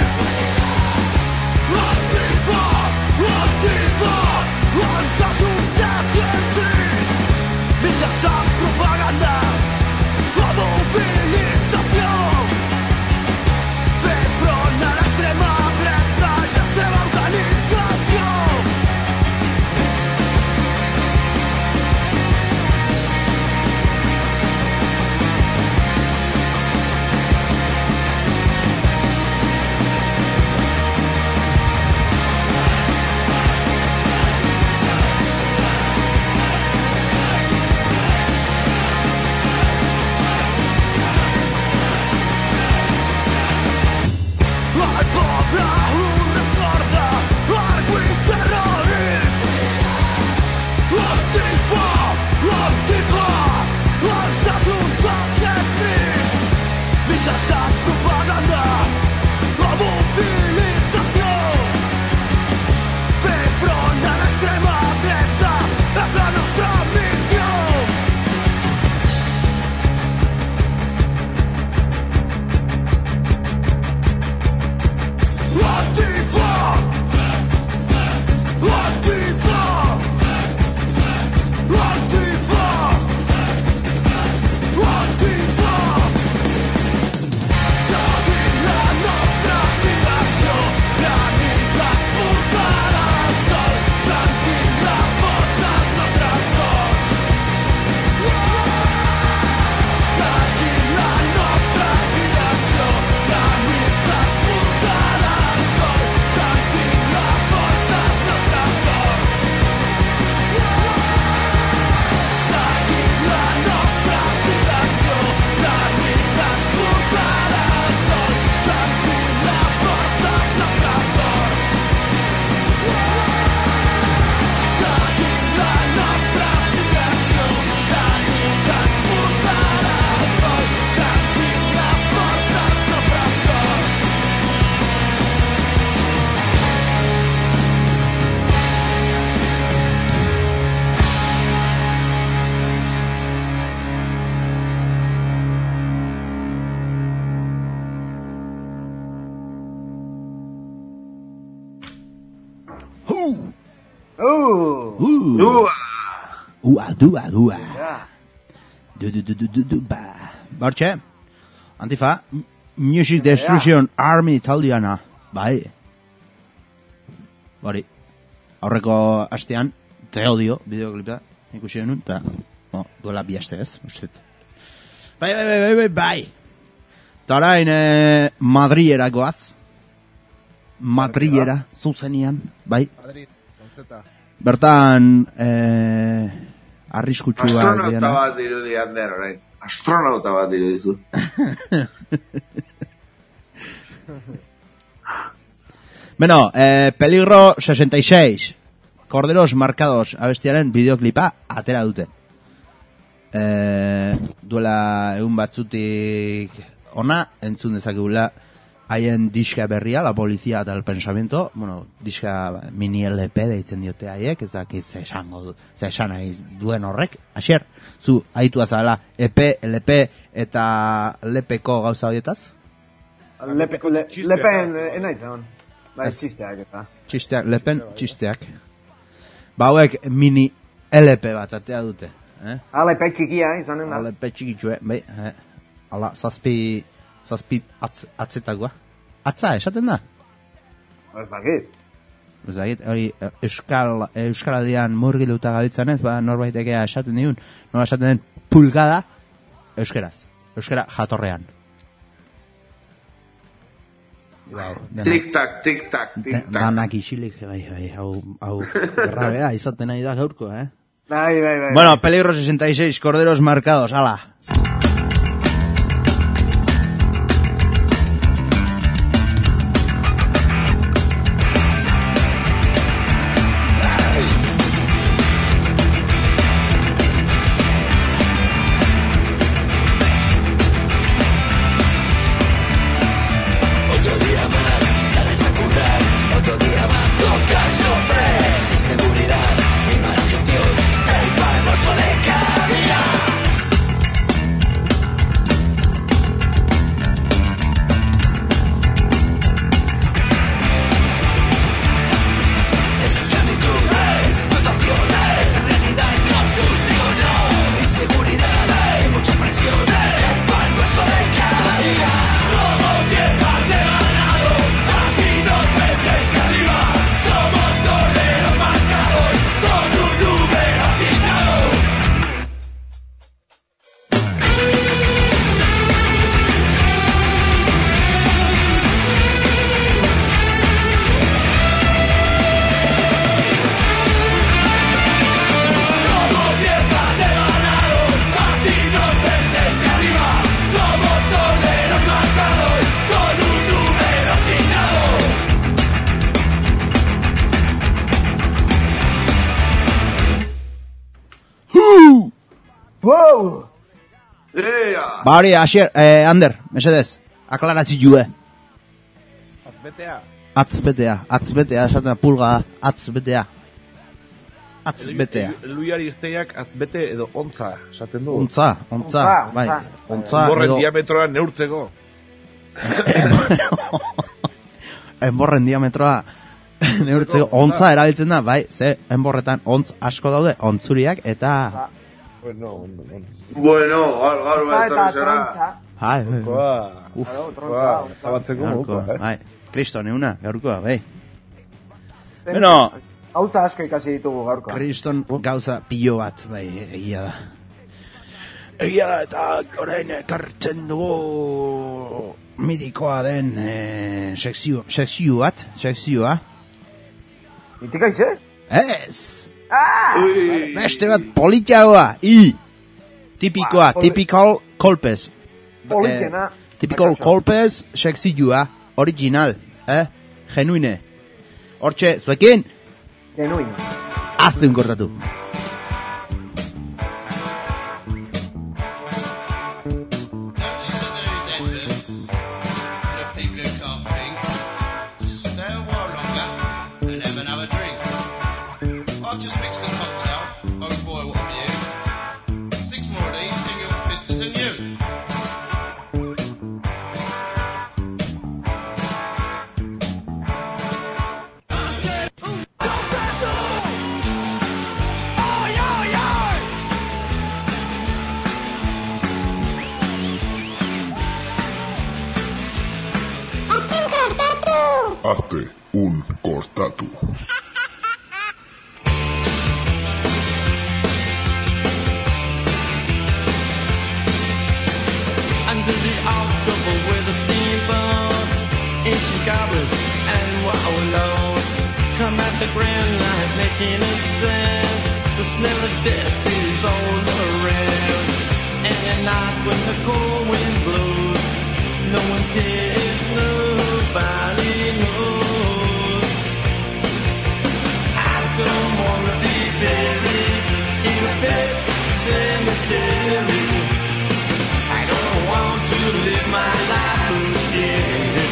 Dua. Bartxe, Antifa, Music Destruction Army taldiana, bai. Bari, aurreko astean, Teodio, bideoklipa, ikusi denun, eta, duela bi aste ez, uste. Bai. Eta orain, Madriera goaz. Madriera, zuzenian, bai. Madrid, konzeta. Bertan, arriskutsua... Astronauta bat dirudi Ander, orain. Astronauta bat dirudizu. Bueno, Peligro 66. Corderos marcados abestiaren bideoklipa atera dute. Duela egun batzutik ona, entzun dezakegula haien diska berria, La Policía eta el Pensamiento, bueno, diska mini LP deitzen diote haiek, ezakit ze esan nahi duen horrek. Asier, zu haitua zala EP, LP eta LPko gauza horietaz? Lepen enaitzen, bai, txisteak eta. Txisteak, Lepen txisteak. Ba hauek mini LP bat atea dute. LP txikia, izanen da. LP txikitxue, bai. Hala, zazpi atzetakoa. Atza, esaten da? Ez dakit, hori Euskaraldian murgiluta gabiltzan ez, ba norbaiteke esaten diun, nola esaten den pulgada euskeraz. Euskara jatorrean. Tik-tak. Danak isilik, bai, hau errabea izaten nahi da gaurko, Bai. Bueno, Peligro 66, Corderos marcados, ala. Ba hori, Asier, Ander, mesedez, aklaratzi jue. Atzbetea, esaten da pulga, atzbetea. Luiari izteiak atzbete edo ontza, esaten du. Ontza, bai. Enborren diametroa neurtzeko. Enborren diametroa neurtzeko, ontza erabiltzen da, bai, ze, enborretan ontz asko daude, ontzuriak eta... Bueno, gaur etorri zera. Bai, Kriston euna, gaurkoa, bai. Bueno, gauza asko ikasi ditugu gaurkoa. Kriston gauza pilo bat, bai, egia da. Eta orain ekartzen dugu mitikoa den sekzioa. Mitika ize? Ez! Beste bat politiagoa, tipikoa, typical kolpez. Politiena. Typical kolpez, sekzioa, original, genuine. Hortxe, zuekin? Genuine. Azte unkortatu. Hazte un Cortatu. Under the October with the steamboats, ancient goblins and wallows come at the grand light making a sound. The smell of death is all around. And at night when the cold wind blows, no one cares, nobody knows. I don't wanna be buried in a pet cemetery. I don't want to live my life again.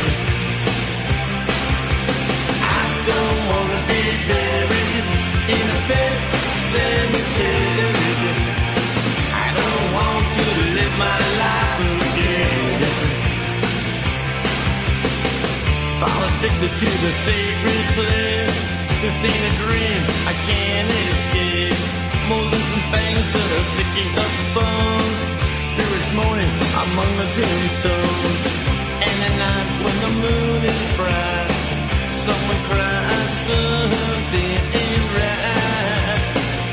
I don't wanna be buried in a pet cemetery. I don't want to live my life again. Fall addicted to the sacred place. This ain't a dream, I can't escape. Molars and fangs that are picking up bones. Spirits moaning among the tombstones. And at night when the moon is bright, someone cries something ain't right.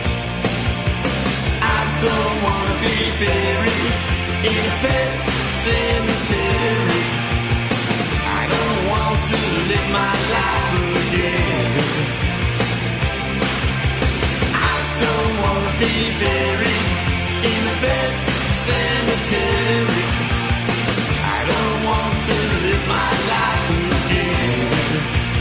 I don't wanna be buried in a pet cemetery. I don't want to live my life again. I don't wanna be buried in a pet cemetery. I don't want to live my life again.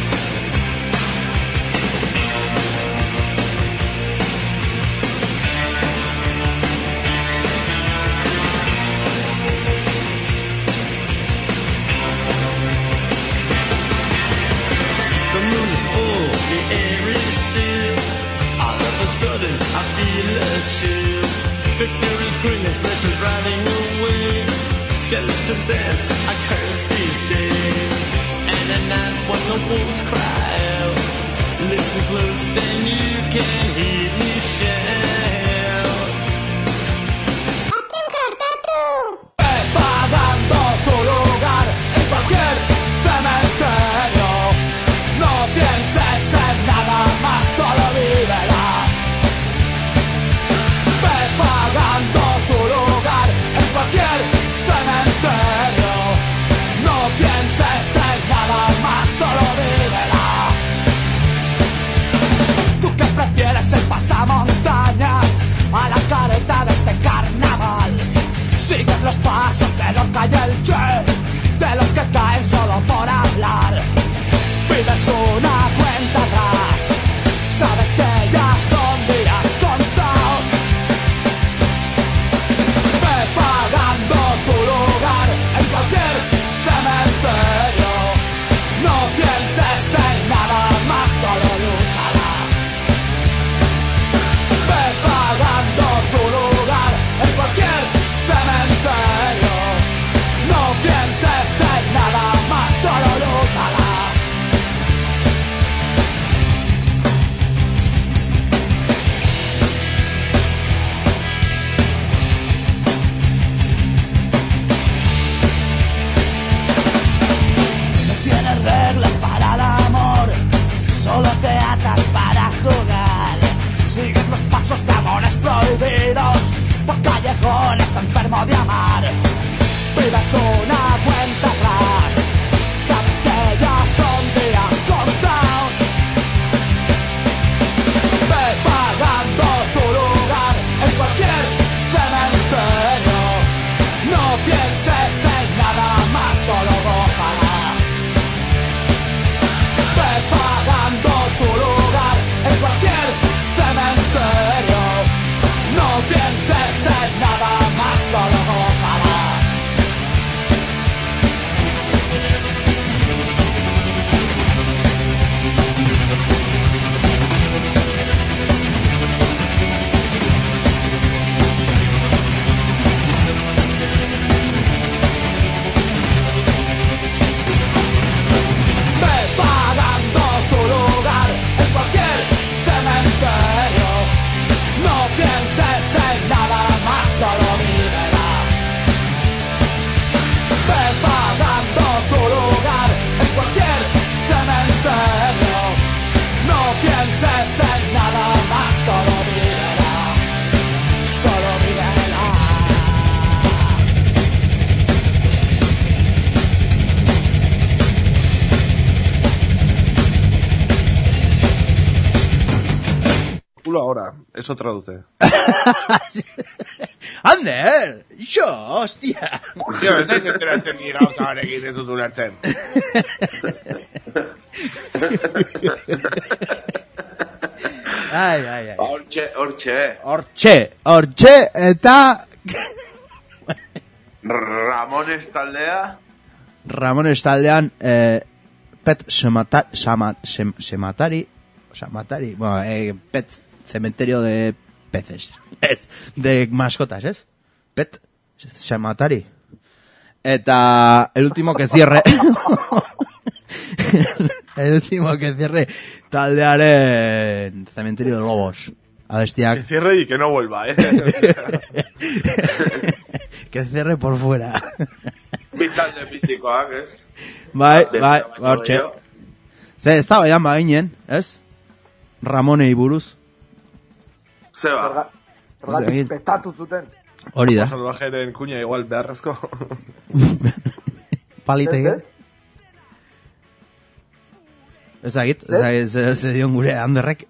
The moon is full, the air is still. All of a sudden I feel a chill. Victor is green and flesh is riding away. Skeleton dance, I curse these days. And at night when the wolves cry out, listen close and you can hear me shout. Hazte un Cortatu. Pagando tu lugar en cualquier cementerio. No pienses en nada más, solo vívela. Pagando tu lugar en cualquier cementerio. No pienses en nada más, solo vívela. ¿Tú qué prefieres, el pasamontañas a la careta de este carnaval? Sigues los pasos de Lorca y el Che, de los que caen solo por hablar. Pides una cuenta atrás, sabes que ya son días contados. Pagando tu lugar en cualquier cementerio. No pienses en nada más, solo luchará. Pagando tu lugar en cualquier cementerio. No pienses en nada más, solo luchará. Reglas para el amor, solo te atas para jugar. Sigues los pasos de amores prohibidos por callejones enfermo de amar. Pides una cuenta atrás, sabes que ya son días contados. Ve pagando tu lugar en cualquier cementerio. No pienses en nada más, solo gózala. Pagando tu lugar en cualquier cementerio. No pienses en nada más, solo gózala. culo ahora. Eso traduce. Ander, yo, hostia. Tío, estáis enteratzen ni gauza honekin ez dut ulertzen. Ai. Hortxe, eta... Ramones taldean, pet sematari, bueno, pet cementerio de peces, de mascotas, ¿es? Pet sematari. Eta el último que cierre... El último que cierre taldearen cementerio de lobos. Abestiak. Que cierre y que no vuelva, Que cierre por fuera. Vital de mitikoak, ez? Bai, hortxe. Ze, ez da baian baginen, ez? Ramonei buruz. Zeba. Ergatik petatu zuten. Hori da. Salvajeren kuña igual beharrezko. Paliteke. Ezagit, ze dion gure Anderrek.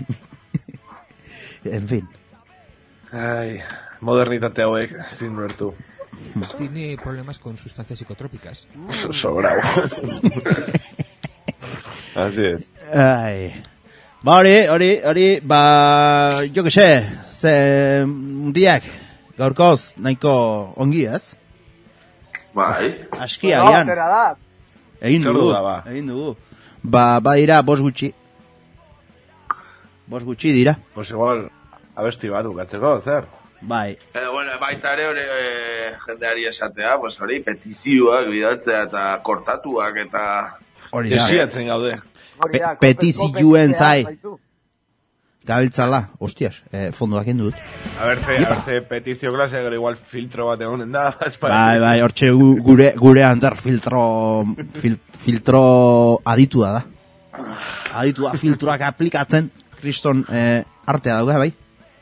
En fin. Ay, modernitate hauek, ez din nuertu. Tiene problemas con sustancias psicotrópicas. Sobrao. Así es. Ay. Ba hori, ba, jo que sé, ze diak, gaurkoz, nahiko ongi ez? Bai. Aski agian. Egin dugu. Ba dira, bos gutxi dira. Pues igual, abesti bat ukatzeko, zer? Bai. Bueno, baita ere hori jendeari esatea, pues hori, petizioak bidaltzea eta kortatuak eta... Hori da. Desiatzen gaude. Petizioen zai. Gabiltzala, hostias, fondoak indut. A berze petizio klase, gero igual filtro bat egonen da. Bai, hortxe gure ander filtro aditua da. Aditua filtroak aplikatzen, kriston artea dauka, bai.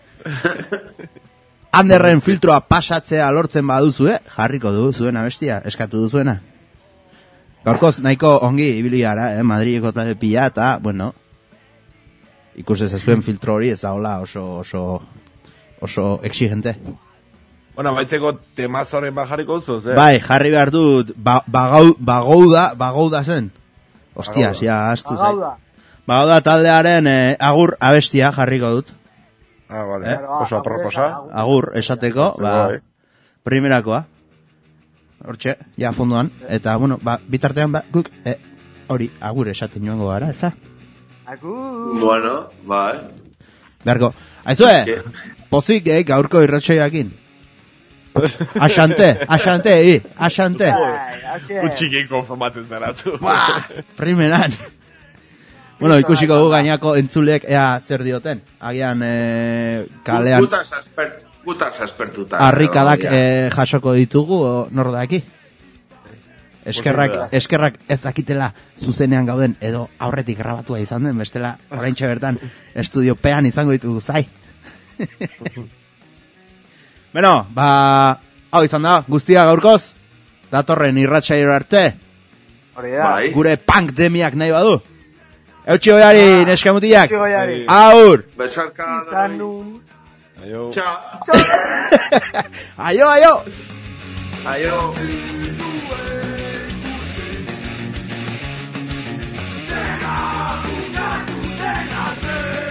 Anderren filtroa pasatzea lortzen baduzu, jarriko du zuen abestia, eskatu duzuena. Gaurkoz, nahiko ongi ibili gara, Madrileko tale pila, eta, bueno, ikusten zuen filtro hori ez da hola oso exigente. Bueno, baitzeko temazoren bajariko duzuz, Bai, jarri behar dut, bagauda zen. Hostias, ya, astu zai. Bagauda taldearen agur abestia jarriko dut. Ah, vale. Oso aproposa. Agur esateko, primerakoa. Hortxe, ja fondoan. Eta, bueno, bitartean, guk, hori, agur esaten joango gara, ez da? Bueno, bai. Beharko, aizue, pozik, gaurko irratxoiakin. Asante. Utxikin konformatzen zaratu. Primeran. Bueno, ikusiko du gainako entzulek ea zer dioten. Agian kalean... Gutas aspertuta. Arrikadak jasoko ditugu, nor daki? Eskerrak ez dakitela zuzenean gauden edo aurretik grabatua izan den, bestela oraintxe bertan estudiopean izango ditugu zai. Beno, hau izan da, guztia gaurkoz, datorren irratsaio arte. Gure punk demiak nahi badu. Eutxi goiari, neskamutiak. Aur. Besarka. Aio. Aio. Tenga,